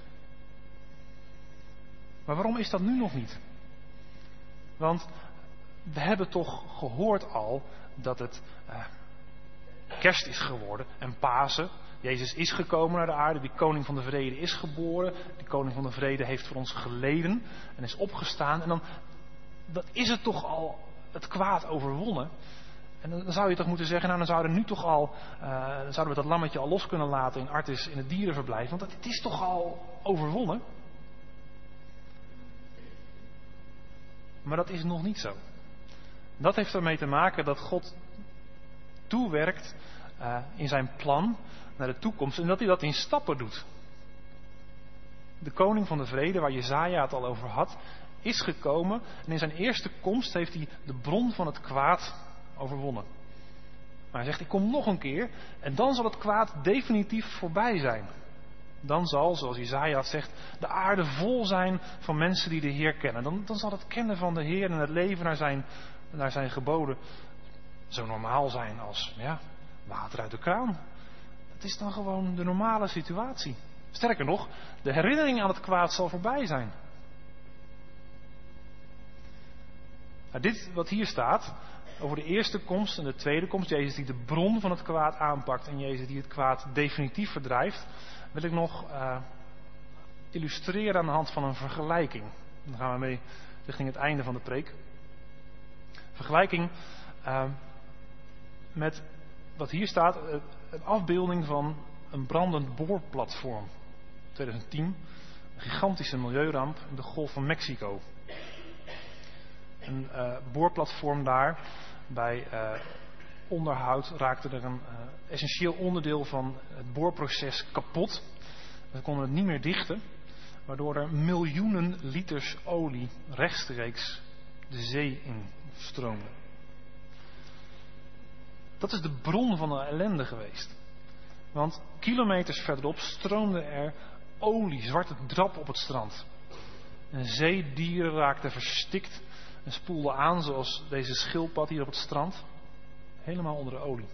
Maar waarom is dat nu nog niet? Want we hebben toch gehoord al dat het uh, kerst is geworden en Pasen. Jezus is gekomen naar de aarde, die koning van de vrede is geboren. Die koning van de vrede heeft voor ons geleden en is opgestaan. En dan, dan is het toch al het kwaad overwonnen. En dan zou je toch moeten zeggen, nou dan zouden we nu toch al, uh, dan zouden we dat lammetje al los kunnen laten in Artis in het dierenverblijf. Want het is toch al overwonnen. Maar dat is nog niet zo. Dat heeft ermee te maken dat God toewerkt uh, in zijn plan naar de toekomst. En dat hij dat in stappen doet. De koning van de vrede, waar Jesaja het al over had, is gekomen. En in zijn eerste komst heeft hij de bron van het kwaad overwonnen. Maar hij zegt, ik kom nog een keer. En dan zal het kwaad definitief voorbij zijn. Dan zal, zoals Jesaja het zegt, de aarde vol zijn van mensen die de Heer kennen. Dan, dan zal het kennen van de Heer en het leven naar zijn, naar zijn geboden zo normaal zijn als ja, water uit de kraan. Het is dan gewoon de normale situatie. Sterker nog, de herinnering aan het kwaad zal voorbij zijn. Nou, dit wat hier staat, over de eerste komst en de tweede komst, Jezus die de bron van het kwaad aanpakt en Jezus die het kwaad definitief verdrijft, wil ik nog uh, illustreren aan de hand van een vergelijking. Dan gaan we mee richting het einde van de preek. Vergelijking uh, met wat hier staat, uh, een afbeelding van een brandend boorplatform. twintig tien, een gigantische milieuramp in de Golf van Mexico. Een uh, boorplatform daar, bij uh, onderhoud raakte er een uh, essentieel onderdeel van het boorproces kapot. We konden het niet meer dichten, waardoor er miljoenen liters olie rechtstreeks de zee in stroomden. Dat is de bron van de ellende geweest. Want kilometers verderop stroomde er olie, zwarte drap op het strand. En zeedieren raakten verstikt en spoelden aan zoals deze schildpad hier op het strand. Helemaal onder de olie.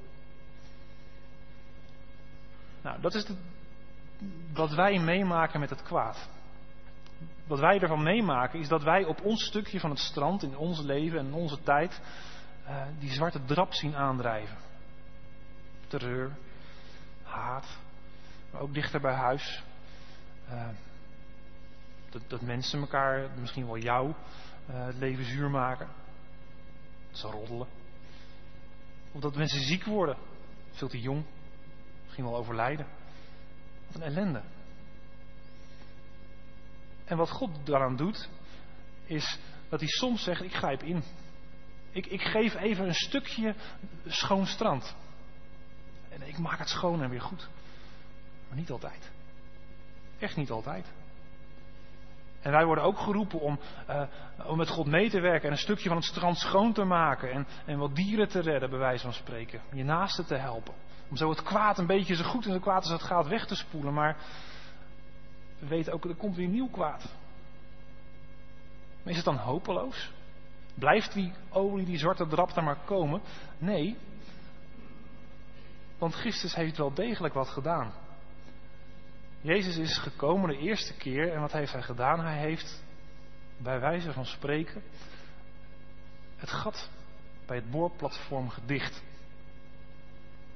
Nou, dat is de, wat wij meemaken met het kwaad. Wat wij ervan meemaken is dat wij op ons stukje van het strand, in ons leven en in onze tijd, uh, die zwarte drap zien aandrijven. Terreur, haat, maar ook dichter bij huis. Uh, dat, dat mensen elkaar, misschien wel jou, uh, het leven zuur maken. Dat ze roddelen. Of dat mensen ziek worden. Veel te jong. Misschien wel overlijden. Wat een ellende. En wat God daaraan doet, is dat hij soms zegt, ik grijp in. Ik, ik geef even een stukje schoon strand. En ik maak het schoon en weer goed. Maar niet altijd. Echt niet altijd. En wij worden ook geroepen om, uh, om met God mee te werken en een stukje van het strand schoon te maken. En, en wat dieren te redden, bij wijze van spreken. Om je naasten te helpen. Om zo het kwaad een beetje zo goed en zo kwaad als het gaat weg te spoelen. Maar we weten ook, er komt weer nieuw kwaad. Maar is het dan hopeloos? Blijft die olie, die zwarte drap daar maar komen? Nee. Want Christus heeft wel degelijk wat gedaan. Jezus is gekomen de eerste keer en wat heeft hij gedaan? Hij heeft, bij wijze van spreken, het gat bij het boorplatform gedicht.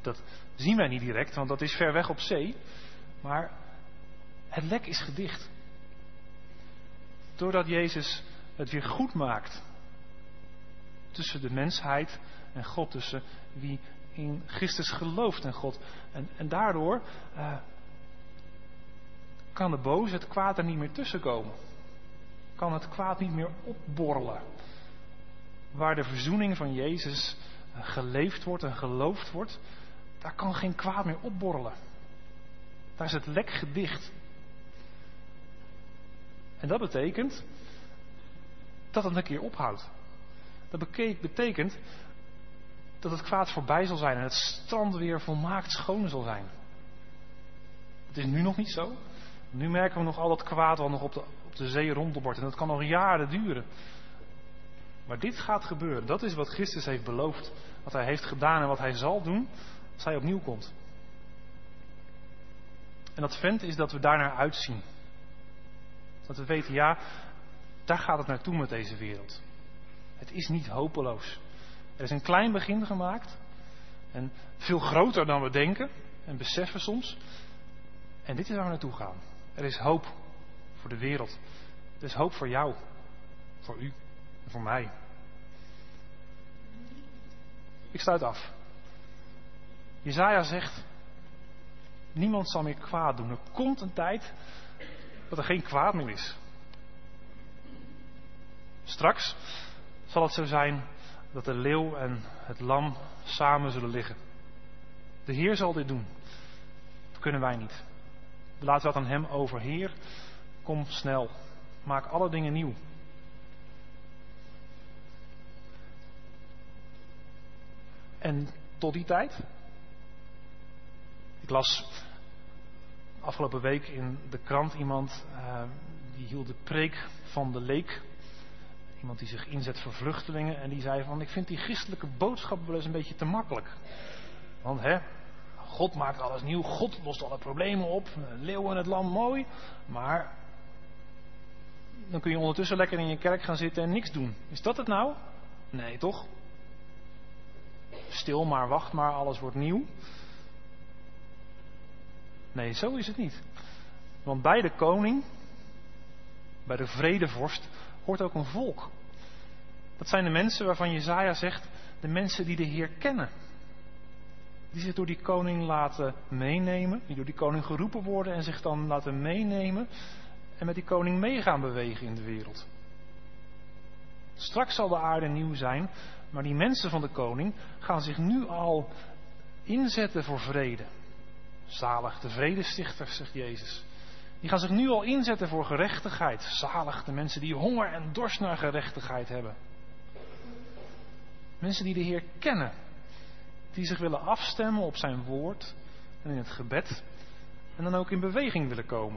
dat zien wij niet direct, want dat is ver weg op zee. Maar het lek is gedicht. Doordat Jezus het weer goed maakt tussen de mensheid en God, tussen wie in Christus gelooft en God. En, en daardoor uh, kan de boze, het kwaad er niet meer tussen komen. Kan het kwaad niet meer opborrelen. Waar de verzoening van Jezus uh, geleefd wordt en geloofd wordt, daar kan geen kwaad meer opborrelen. Daar is het lek gedicht. En dat betekent dat het een keer ophoudt. Dat betekent dat het kwaad voorbij zal zijn en het strand weer volmaakt schoon zal zijn. Het is nu nog niet zo. Nu merken we nog al dat kwaad wat nog op de, op de zee ronddobbert. En dat kan nog jaren duren. Maar dit gaat gebeuren. Dat is wat Christus heeft beloofd. Wat hij heeft gedaan en wat hij zal doen als hij opnieuw komt. En dat vent is dat we daarnaar uitzien. Dat we weten, ja, daar gaat het naartoe met deze wereld. Het is niet hopeloos. Er is een klein begin gemaakt. En veel groter dan we denken en beseffen soms. En dit is waar we naartoe gaan. Er is hoop voor de wereld. Er is hoop voor jou. Voor u. En voor mij. Ik sluit af. Jesaja zegt: niemand zal meer kwaad doen. Er komt een tijd dat er geen kwaad meer is. Straks zal het zo zijn dat de leeuw en het lam samen zullen liggen. De Heer zal dit doen. Dat kunnen wij niet. Laten we dat aan hem over. Heer, kom snel. Maak alle dingen nieuw. En tot die tijd? Ik las afgelopen week in de krant iemand uh, die hield de preek van de leek. Iemand die zich inzet voor vluchtelingen. En die zei van, ik vind die christelijke boodschap wel eens een beetje te makkelijk. Want hè, God maakt alles nieuw. God lost alle problemen op. Leeuw en het lam, mooi. Maar dan kun je ondertussen lekker in je kerk gaan zitten en niks doen. Is dat het nou? Nee, toch? Stil maar, wacht maar, alles wordt nieuw. Nee, zo is het niet. Want bij de koning, bij de vredevorst, hoort ook een volk. Dat zijn de mensen waarvan Jesaja zegt, de mensen die de Heer kennen. Die zich door die koning laten meenemen, die door die koning geroepen worden en zich dan laten meenemen en met die koning mee gaan bewegen in de wereld. Straks zal de aarde nieuw zijn, maar die mensen van de koning gaan zich nu al inzetten voor vrede. Zalig de vredestichters, zegt Jezus. Die gaan zich nu al inzetten voor gerechtigheid. Zalig de mensen die honger en dorst naar gerechtigheid hebben. Mensen die de Heer kennen. Die zich willen afstemmen op zijn woord en in het gebed. En dan ook in beweging willen komen.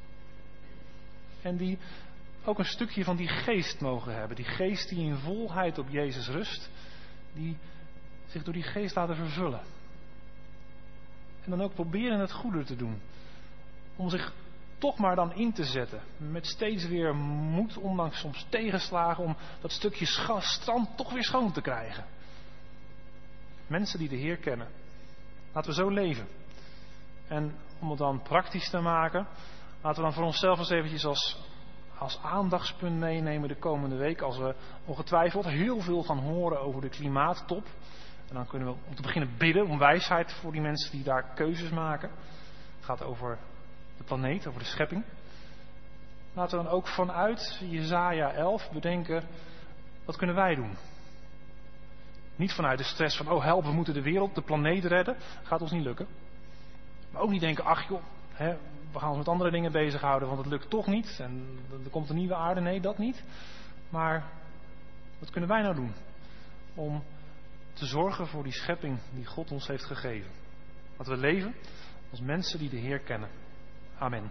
En die ook een stukje van die geest mogen hebben. Die geest die in volheid op Jezus rust. Die zich door die geest laten vervullen. En dan ook proberen het goede te doen. Om zich toch maar dan in te zetten. Met steeds weer moed, ondanks soms tegenslagen, om dat stukje scha- strand toch weer schoon te krijgen. Mensen die de Heer kennen. Laten we zo leven. En om het dan praktisch te maken, laten we dan voor onszelf eens eventjes als, als aandachtspunt meenemen de komende week. Als we ongetwijfeld heel veel gaan horen over de klimaattop. En dan kunnen we om te beginnen bidden om wijsheid voor die mensen die daar keuzes maken. Het gaat over de planeet, over de schepping. Laten we dan ook vanuit Jesaja elf bedenken, wat kunnen wij doen? Niet vanuit de stress van, oh help, we moeten de wereld, de planeet redden. Gaat ons niet lukken. Maar ook niet denken, ach joh, hè, we gaan ons met andere dingen bezighouden, want het lukt toch niet. En er komt een nieuwe aarde, nee, dat niet. Maar wat kunnen wij nou doen? Om te zorgen voor die schepping die God ons heeft gegeven. Dat we leven als mensen die de Heer kennen. Amen.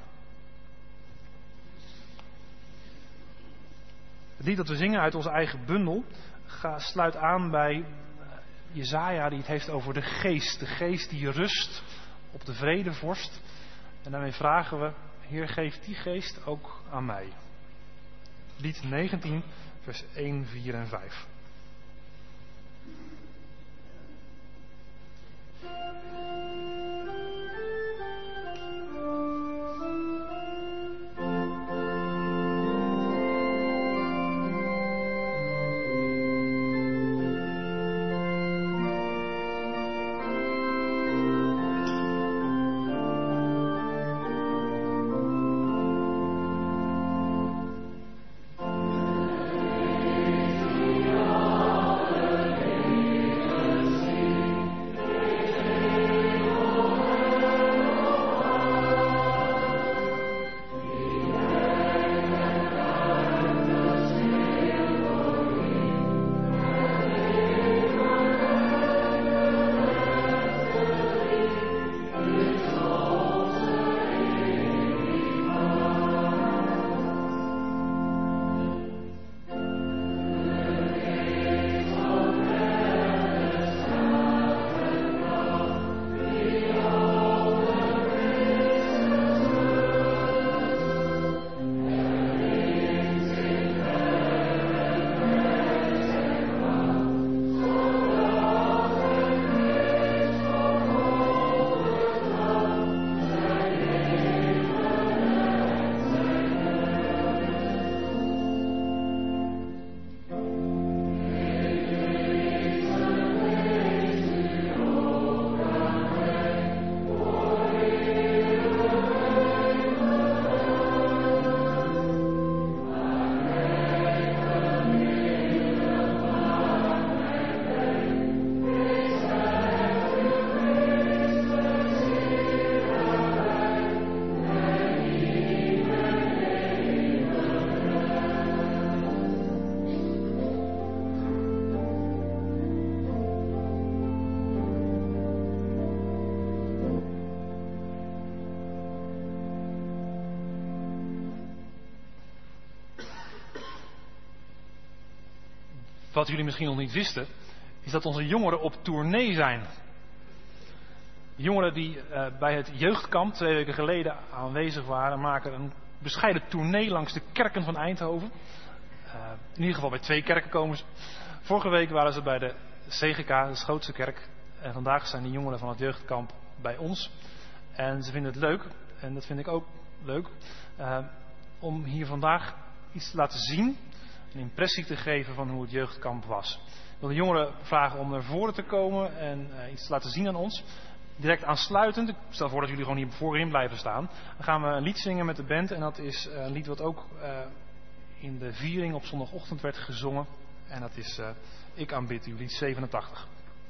Het lied dat we zingen uit onze eigen bundel ga, sluit aan bij Jesaja die het heeft over de geest. De geest die rust op de vredevorst. En daarmee vragen we, Heer, geef die geest ook aan mij. Lied negentien, vers één, vier en vijf. Wat jullie misschien nog niet wisten, is dat onze jongeren op tournee zijn. Jongeren die uh, bij het jeugdkamp twee weken geleden aanwezig waren, maken een bescheiden tournee langs de kerken van Eindhoven. Uh, in ieder geval bij twee kerken komen ze. Vorige week waren ze bij de C G K, de Schootse kerk. En vandaag zijn die jongeren van het jeugdkamp bij ons. En ze vinden het leuk, en dat vind ik ook leuk, uh, om hier vandaag iets te laten zien. Een impressie te geven van hoe het jeugdkamp was. Ik wil de jongeren vragen om naar voren te komen en uh, iets te laten zien aan ons. Direct aansluitend, ik stel voor dat jullie gewoon hier voorin blijven staan. Dan gaan we een lied zingen met de band. En dat is een lied wat ook uh, in de viering op zondagochtend werd gezongen. En dat is uh, Ik aanbid u, lied zevenentachtig.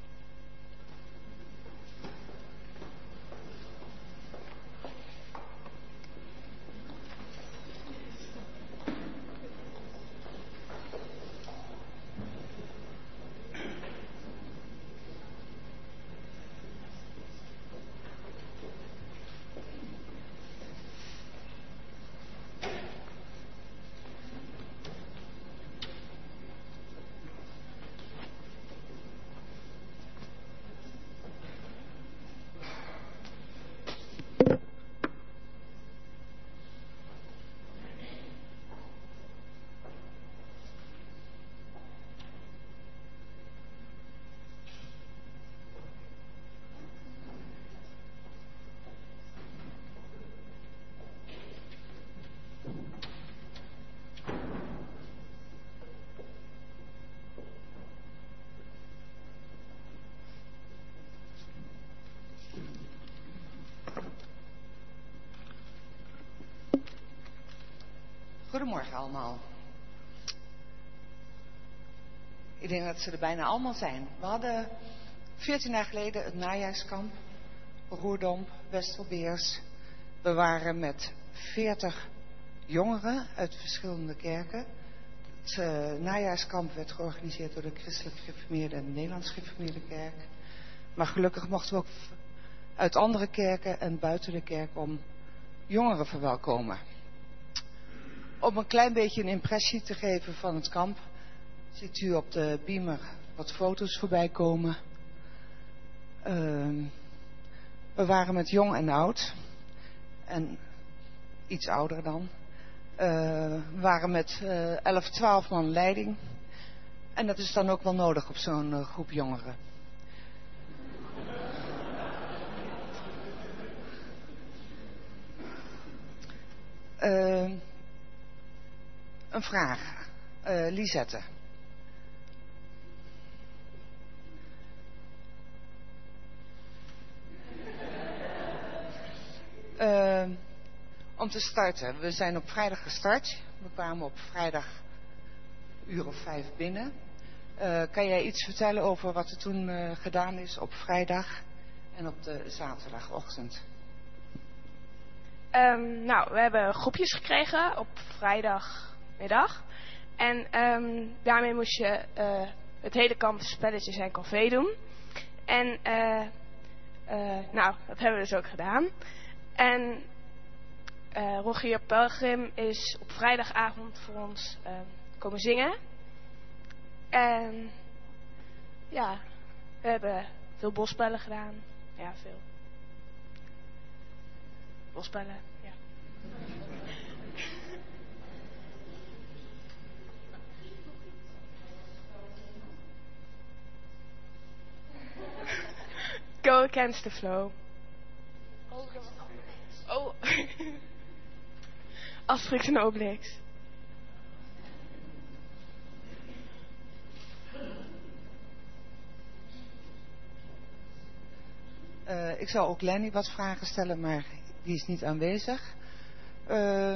Goedemorgen allemaal. Ik denk dat ze er bijna allemaal zijn. We hadden veertien jaar geleden het najaarskamp. Roerdomp, Westerbeers. We waren met veertig jongeren uit verschillende kerken. Het uh, najaarskamp werd georganiseerd door de Christelijk Gereformeerde en de Nederlands Gereformeerde Kerk. Maar gelukkig mochten we ook uit andere kerken en buiten de kerk om jongeren verwelkomen. Om een klein beetje een impressie te geven van het kamp, ziet u op de beamer wat foto's voorbij komen. Uh, we waren met jong en oud. En iets ouder dan. Uh, we waren met uh, elf, twaalf man leiding. En dat is dan ook wel nodig op zo'n uh, groep jongeren. Uh, een vraag. Uh, Lisette. Uh, om te starten. We zijn op vrijdag gestart. We kwamen op vrijdag uur of vijf binnen. Uh, kan jij iets vertellen over wat er toen uh, gedaan is op vrijdag en op de zaterdagochtend? Um, nou, we hebben groepjes gekregen op vrijdagmiddag. En um, daarmee moest je uh, het hele kamp spelletjes en café doen. En uh, uh, nou, dat hebben we dus ook gedaan. En uh, Rogier Pelgrim is op vrijdagavond voor ons uh, komen zingen. En ja, we hebben veel bosspellen gedaan. Ja, veel. Bosspellen, ja. Go against the flow. Oh. Asterix en Obelix. Uh, ik zou ook Lenny wat vragen stellen, maar die is niet aanwezig. Uh,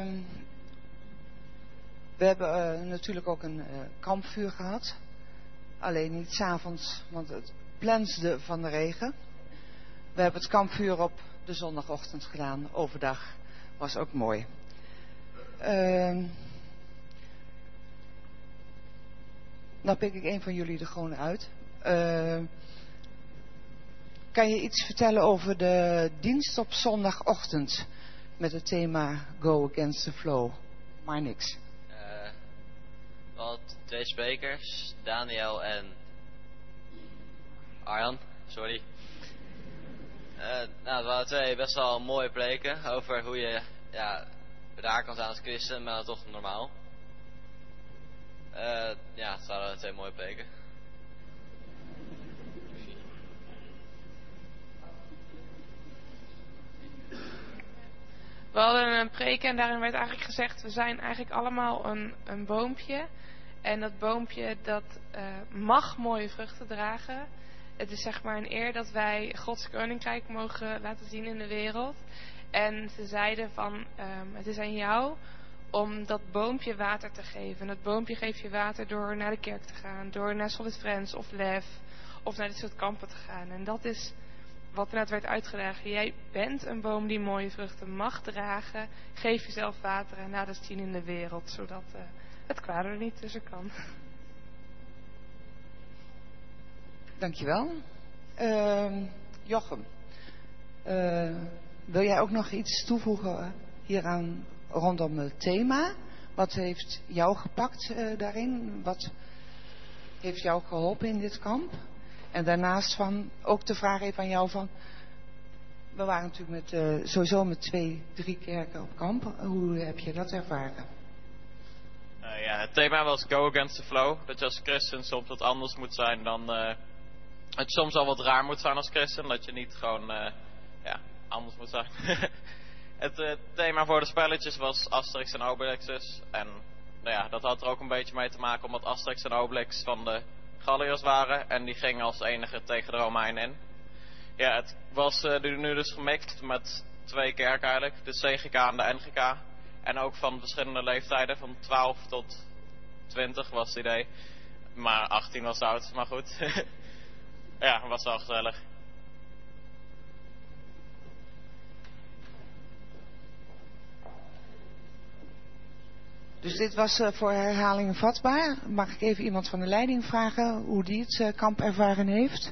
we hebben uh, natuurlijk ook een uh, kampvuur gehad. Alleen niet 's avonds, want het plensde van de regen. We hebben het kampvuur op de zondagochtend gedaan. Overdag was ook mooi. Uh, nou pik ik een van jullie er gewoon uit. Uh, kan je iets vertellen over de dienst op zondagochtend met het thema Go Against the Flow? Maar niks. Uh, we hadden twee twee sprekers, Daniel en Arjan, sorry. Uh, nou, het waren twee best wel mooie preken over hoe je ja, raar kan zijn als christen, maar toch normaal. Uh, ja, het waren twee mooie preken. We hadden een preek en daarin werd eigenlijk gezegd, we zijn eigenlijk allemaal een, een boompje. En dat boompje dat uh, mag mooie vruchten dragen. Het is zeg maar een eer dat wij Gods koninkrijk mogen laten zien in de wereld. En ze zeiden van, um, het is aan jou om dat boompje water te geven. En dat boompje geeft je water door naar de kerk te gaan, door naar Solid Friends of Lef of naar dit soort kampen te gaan. En dat is wat net werd uitgelegd. Jij bent een boom die mooie vruchten mag dragen. Geef jezelf water en laat het zien in de wereld, zodat uh, het kwaad er niet tussen kan. Dankjewel. Uh, Jochem, uh, wil jij ook nog iets toevoegen hieraan rondom het thema? Wat heeft jou gepakt uh, daarin? Wat heeft jou geholpen in dit kamp? En daarnaast van, ook de vraag even aan jou van, we waren natuurlijk met, uh, sowieso met twee, drie kerken op kamp. Hoe heb je dat ervaren? Uh, ja, het thema was Go Against the Flow. Dat je als christen soms wat anders moet zijn dan... Uh, het soms al wat raar moet zijn als christen. Dat je niet gewoon uh, ja, anders moet zijn. het uh, thema voor de spelletjes was Asterix en Obelix dus. En nou ja, dat had er ook een beetje mee te maken omdat Asterix en Obelix van de Galliërs waren. En die gingen als enige tegen de Romeinen in. Ja, het was uh, nu dus gemixt met twee kerken eigenlijk. De C G K en de N G K. En ook van verschillende leeftijden. Van twaalf tot twintig was het idee. Maar achttien was oud, maar goed. Ja, was wel gezellig. Dus dit was uh, voor herhaling vatbaar. Mag ik even iemand van de leiding vragen hoe die het uh, kamp ervaren heeft?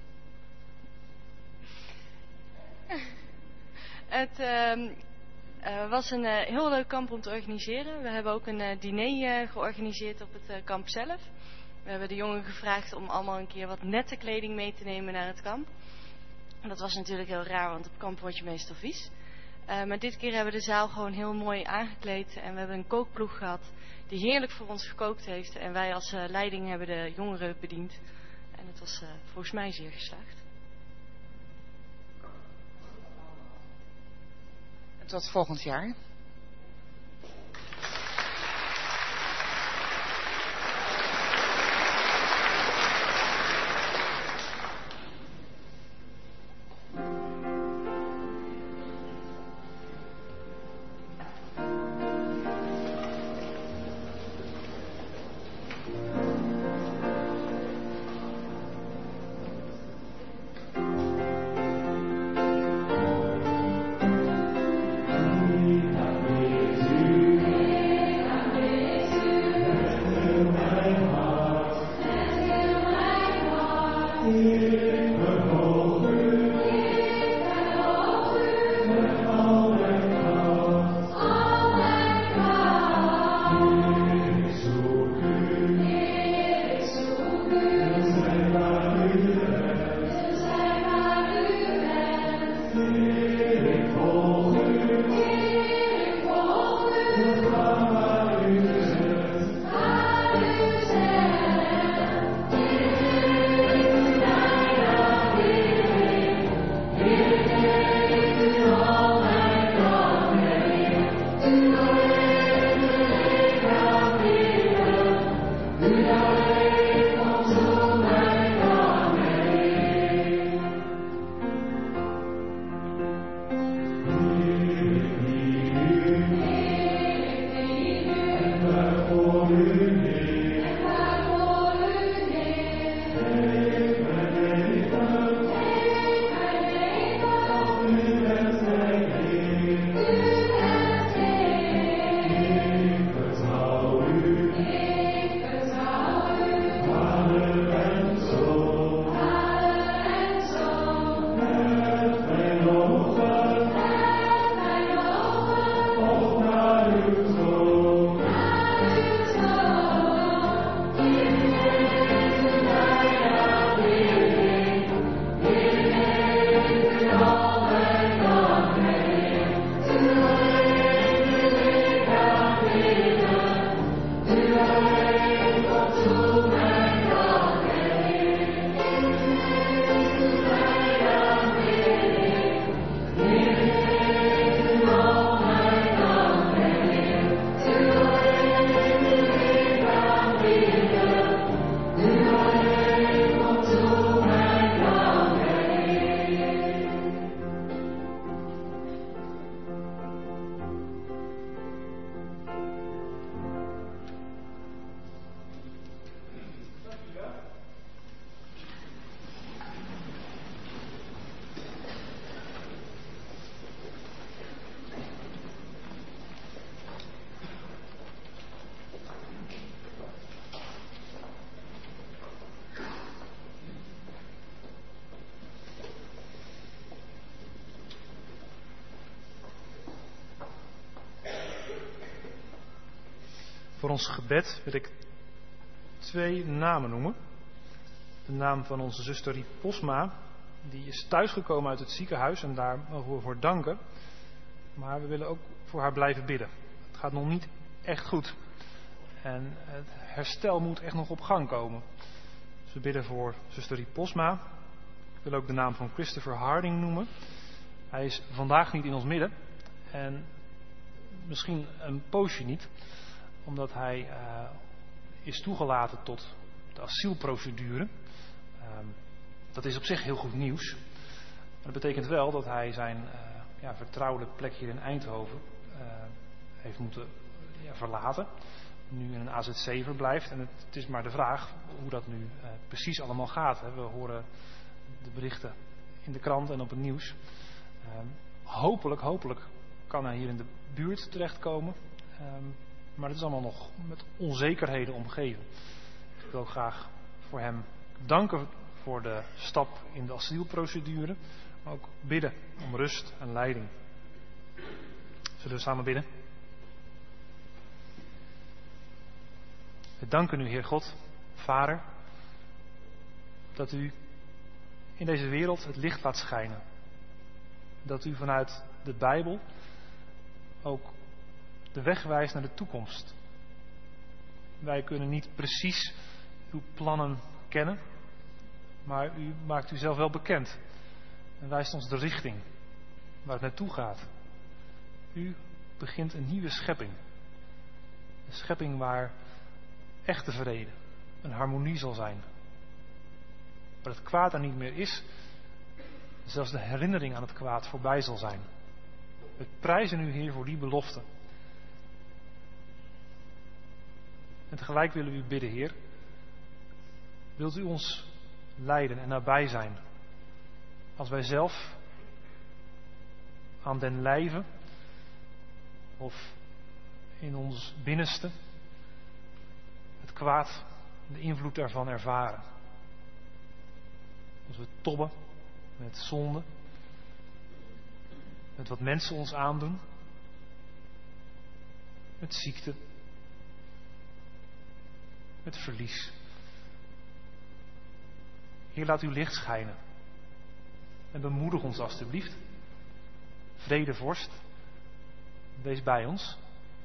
Het uh, uh, was een uh, heel leuk kamp om te organiseren. We hebben ook een uh, diner uh, georganiseerd op het uh, kamp zelf. We hebben de jongen gevraagd om allemaal een keer wat nette kleding mee te nemen naar het kamp. En dat was natuurlijk heel raar, want op kamp word je meestal vies. Uh, maar dit keer hebben we de zaal gewoon heel mooi aangekleed. En we hebben een kookploeg gehad die heerlijk voor ons gekookt heeft. En wij als uh, leiding hebben de jongeren bediend. En het was uh, volgens mij zeer geslaagd. En tot volgend jaar. Amen. Voor ons gebed wil ik twee namen noemen. De naam van onze zuster Riep Posma. Die is thuisgekomen uit het ziekenhuis en daar mogen we voor danken. Maar we willen ook voor haar blijven bidden. Het gaat nog niet echt goed. En het herstel moet echt nog op gang komen. Dus we bidden voor zuster Riep Posma. Ik wil ook de naam van Christopher Harding noemen. Hij is vandaag niet in ons midden. En misschien een poosje niet. Omdat hij uh, is toegelaten tot de asielprocedure. Uh, dat is op zich heel goed nieuws. Maar dat betekent wel dat hij zijn uh, ja, vertrouwde plek hier in Eindhoven uh, heeft moeten ja, verlaten. Nu in een A Z C verblijft. En het, het is maar de vraag hoe dat nu uh, precies allemaal gaat. Hè. We horen de berichten in de krant en op het nieuws. Uh, hopelijk, hopelijk kan hij hier in de buurt terechtkomen. Uh, maar het is allemaal nog met onzekerheden omgeven. Ik wil ook graag voor hem danken voor de stap in de asielprocedure. Maar ook bidden om rust en leiding. Zullen we samen bidden? We danken u, Heer God, Vader, dat u in deze wereld het licht laat schijnen. Dat u vanuit de Bijbel ook de weg wijst naar de toekomst. Wij kunnen niet precies uw plannen kennen, maar u maakt u zelf wel bekend en wijst ons de richting waar het naartoe gaat. U begint een nieuwe schepping. Een schepping waar echte vrede, een harmonie zal zijn. Waar het kwaad er niet meer is, zelfs de herinnering aan het kwaad voorbij zal zijn. We prijzen u, Heer, voor die belofte. En tegelijk willen we u bidden, Heer. Wilt u ons leiden en nabij zijn? Als wij zelf aan den lijve of in ons binnenste het kwaad, de invloed daarvan ervaren. Als we tobben met zonde, met wat mensen ons aandoen, met ziekte, met verlies. Heer, laat uw licht schijnen. En bemoedig ons alstublieft. Vrede vorst, wees bij ons.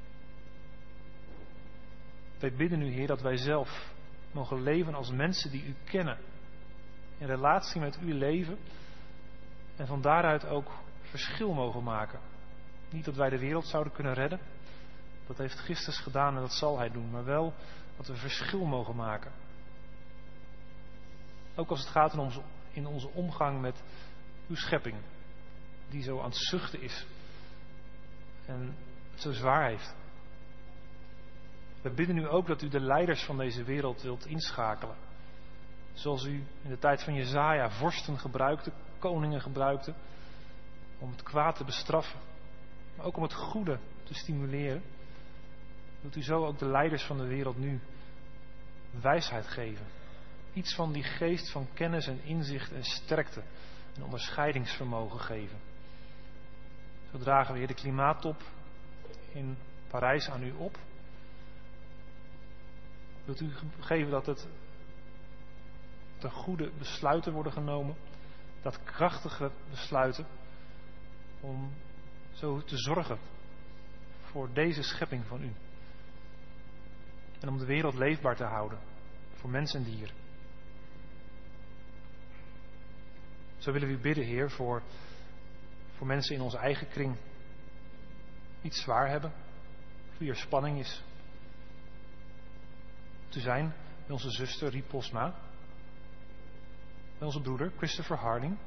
Wij bidden u, Heer, dat wij zelf mogen leven als mensen die u kennen. In relatie met uw leven. En van daaruit ook verschil mogen maken. Niet dat wij de wereld zouden kunnen redden. Dat heeft Christus gedaan en dat zal hij doen. Maar wel dat we verschil mogen maken. Ook als het gaat in onze, in onze omgang met uw schepping. Die zo aan het zuchten is. En het zo zwaar heeft. We bidden u ook dat u de leiders van deze wereld wilt inschakelen. Zoals u in de tijd van Jesaja vorsten gebruikte, koningen gebruikte. Om het kwaad te bestraffen. Maar ook om het goede te stimuleren. Wilt u zo ook de leiders van de wereld nu wijsheid geven. Iets van die geest van kennis en inzicht en sterkte. En onderscheidingsvermogen geven. Zo dragen we hier de klimaattop in Parijs aan u op. Wilt u geven dat het de goede besluiten worden genomen. Dat krachtige besluiten. Om zo te zorgen voor deze schepping van u. En om de wereld leefbaar te houden. Voor mens en dier. Zo willen we u bidden, Heer, voor, voor mensen in onze eigen kring. Iets zwaar hebben. Voor wie er spanning is. Te zijn bij onze zuster Riep Posma. Bij onze broeder Christopher Harding.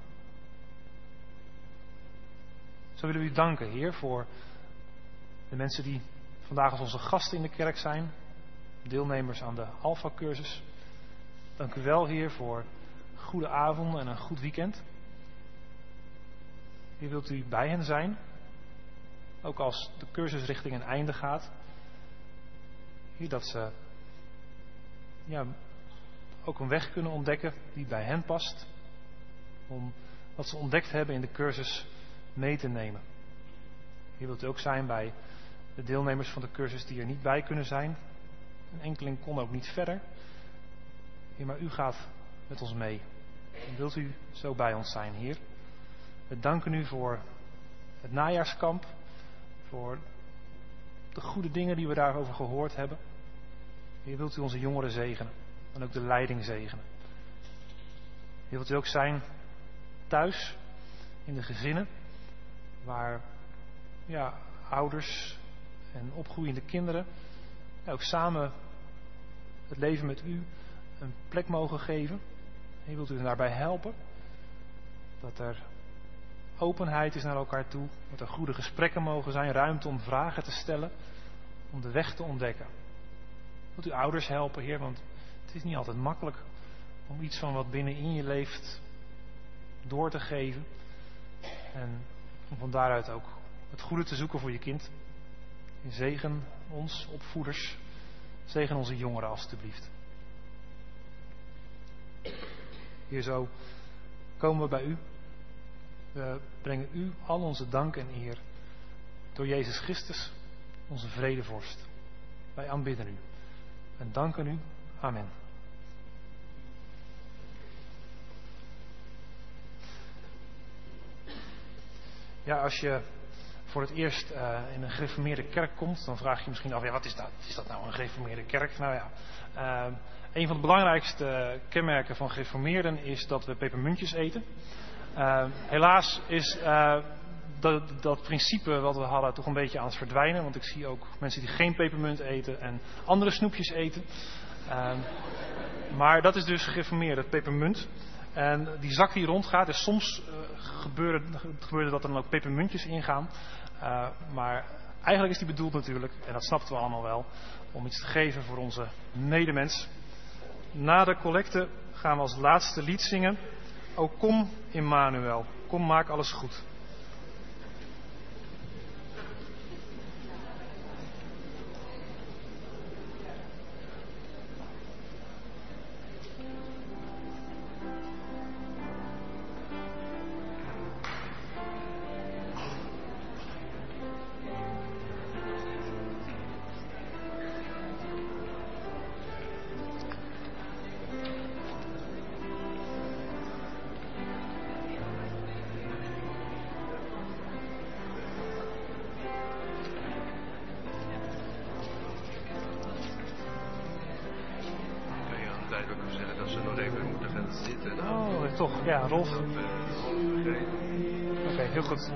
Zo willen we u danken, Heer, voor de mensen die vandaag als onze gasten in de kerk zijn. Deelnemers aan de Alpha-cursus. Dank u wel, Heer, voor goede avonden en een goed weekend. Heer, wilt u bij hen zijn. Ook als de cursus richting een einde gaat. Heer, dat ze ja, ook een weg kunnen ontdekken die bij hen past. Om wat ze ontdekt hebben in de cursus mee te nemen. Heer, wilt u ook zijn bij de deelnemers van de cursus die er niet bij kunnen zijn. Een enkeling kon ook niet verder. Heer, maar u gaat met ons mee. En wilt u zo bij ons zijn, Heer? We danken u voor het najaarskamp. Voor de goede dingen die we daarover gehoord hebben. Heer, wilt u onze jongeren zegenen. En ook de leiding zegenen. Heer, wilt u ook zijn thuis, in de gezinnen, waar ja, ouders en opgroeiende kinderen ja, ook samen het leven met u een plek mogen geven. Heer, wilt u hen daarbij helpen? Dat er openheid is naar elkaar toe, dat er goede gesprekken mogen zijn, ruimte om vragen te stellen, om de weg te ontdekken. Wilt u ouders helpen, Heer, want het is niet altijd makkelijk om iets van wat binnenin je leeft door te geven. En om van daaruit ook het goede te zoeken voor je kind. Zegen ons, opvoeders. Zegen onze jongeren alstublieft. Heer, zo komen we bij u. We brengen u al onze dank en eer. Door Jezus Christus, onze vredevorst. Wij aanbidden u. En danken u. Amen. Ja, als je voor het eerst uh, in een gereformeerde kerk komt, dan vraag je je misschien af, ja, wat is dat? Is dat nou een gereformeerde kerk? Nou ja, uh, een van de belangrijkste kenmerken van gereformeerden is dat we pepermuntjes eten. Uh, helaas is uh, dat, dat principe wat we hadden toch een beetje aan het verdwijnen, want ik zie ook mensen die geen pepermunt eten en andere snoepjes eten. Uh, maar dat is dus gereformeerd, het pepermunt. En die zak die rondgaat, dus soms uh, gebeurde, gebeurde dat er dan ook pepermuntjes ingaan. Uh, maar eigenlijk is die bedoeld natuurlijk, en dat snapten we allemaal wel, om iets te geven voor onze medemens. Na de collecte gaan we als laatste lied zingen. O kom Immanuel, kom maak alles goed. Ja, Rolf. Oké, okay, heel goed.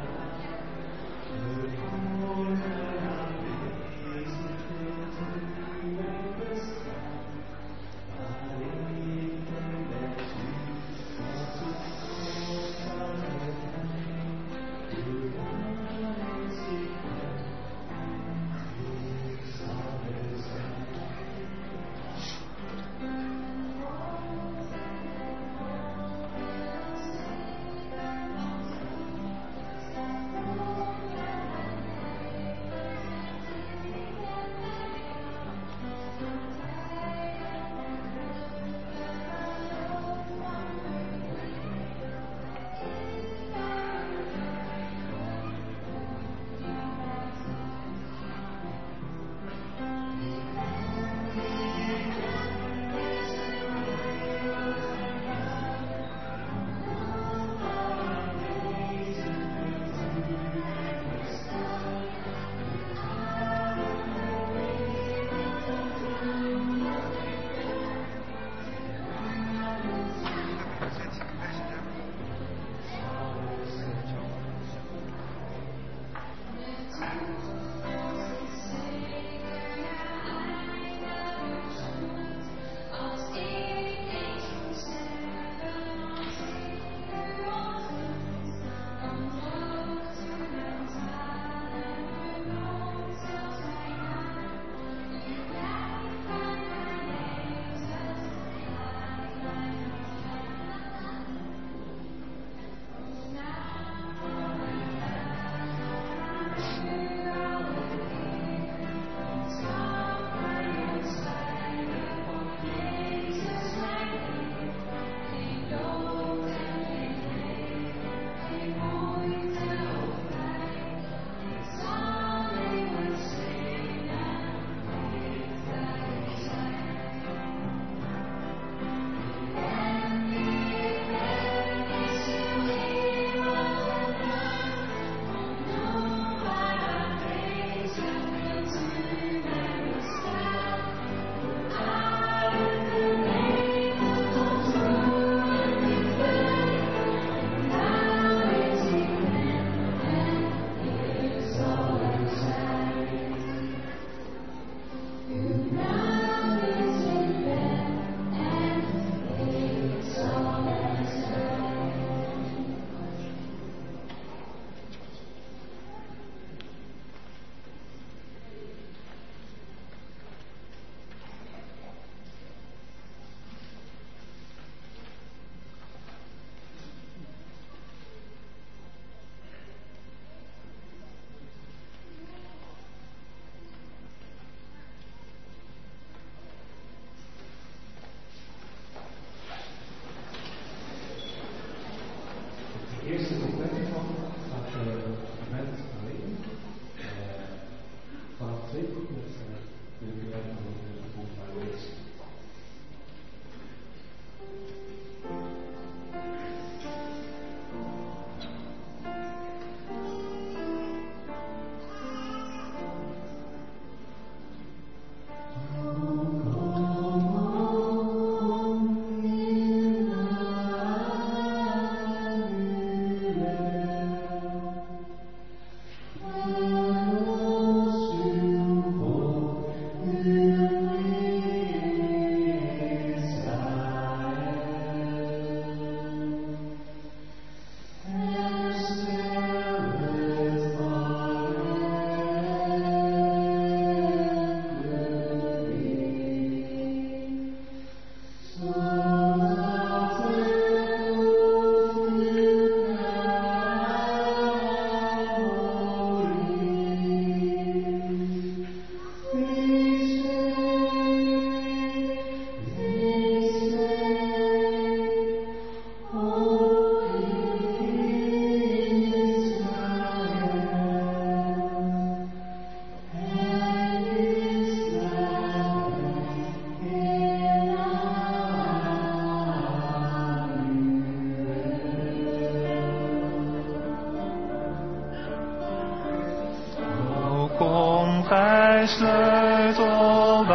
gij sleutel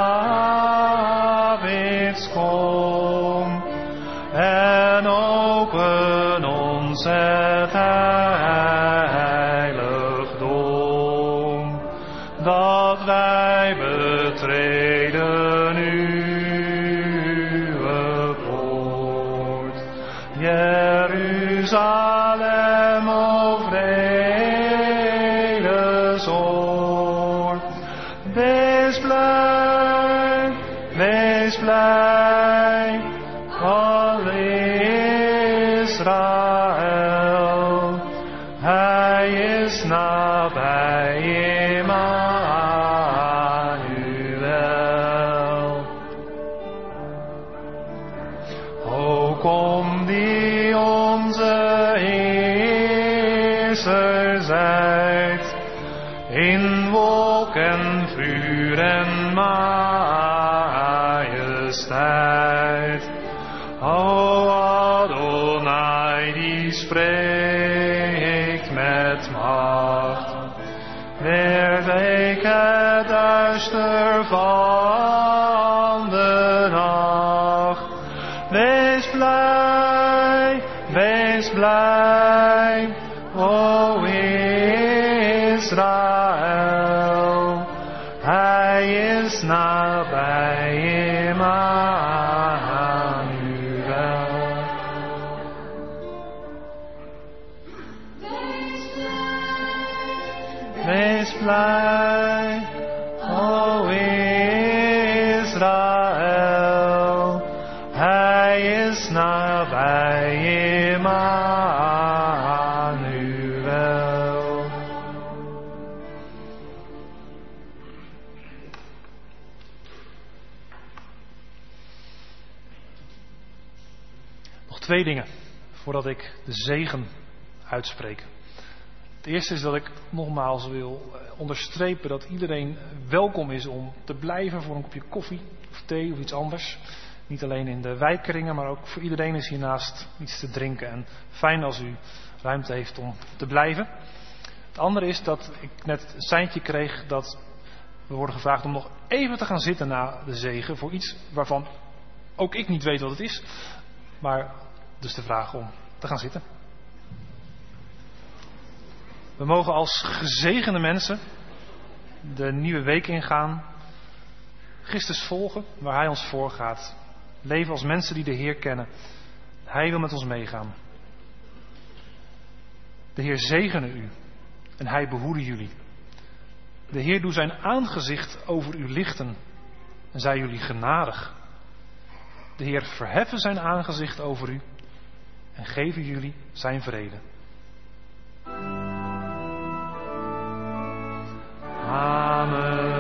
Davids, kom en open ons het heiligdom, dat wij betreden uw poort. Jeruzalem, o vredesoord, wees blij, wees blij, al Israël, hij is nabij, Immanuel. O kom die onze Heerser zijt, in wolk en vuur en majesteit. O Adonai, die spreekt met macht, werd ik het duister van de nacht. Wees blij, wees blij, o Israël, hij is nabij, Immanuel. Wees blij, o Israël, hij is nabij, Immanuel. Nog twee dingen voordat ik de zegen uitspreek. Het eerste is dat ik nogmaals wil onderstrepen dat iedereen welkom is om te blijven voor een kopje koffie of thee of iets anders. Niet alleen in de wijkkringen, maar ook voor iedereen is hiernaast iets te drinken. En fijn als u ruimte heeft om te blijven. Het andere is dat ik net een seintje kreeg dat we worden gevraagd om nog even te gaan zitten na de zegen voor iets waarvan ook ik niet weet wat het is. Maar dus de vraag om te gaan zitten. We mogen als gezegende mensen de nieuwe week ingaan. Christus volgen waar Hij ons voorgaat. Leven als mensen die de Heer kennen. Hij wil met ons meegaan. De Heer zegene u en Hij behoede jullie. De Heer doet zijn aangezicht over u lichten en zij jullie genadig. De Heer verheffen zijn aangezicht over u en geven jullie zijn vrede. Amen.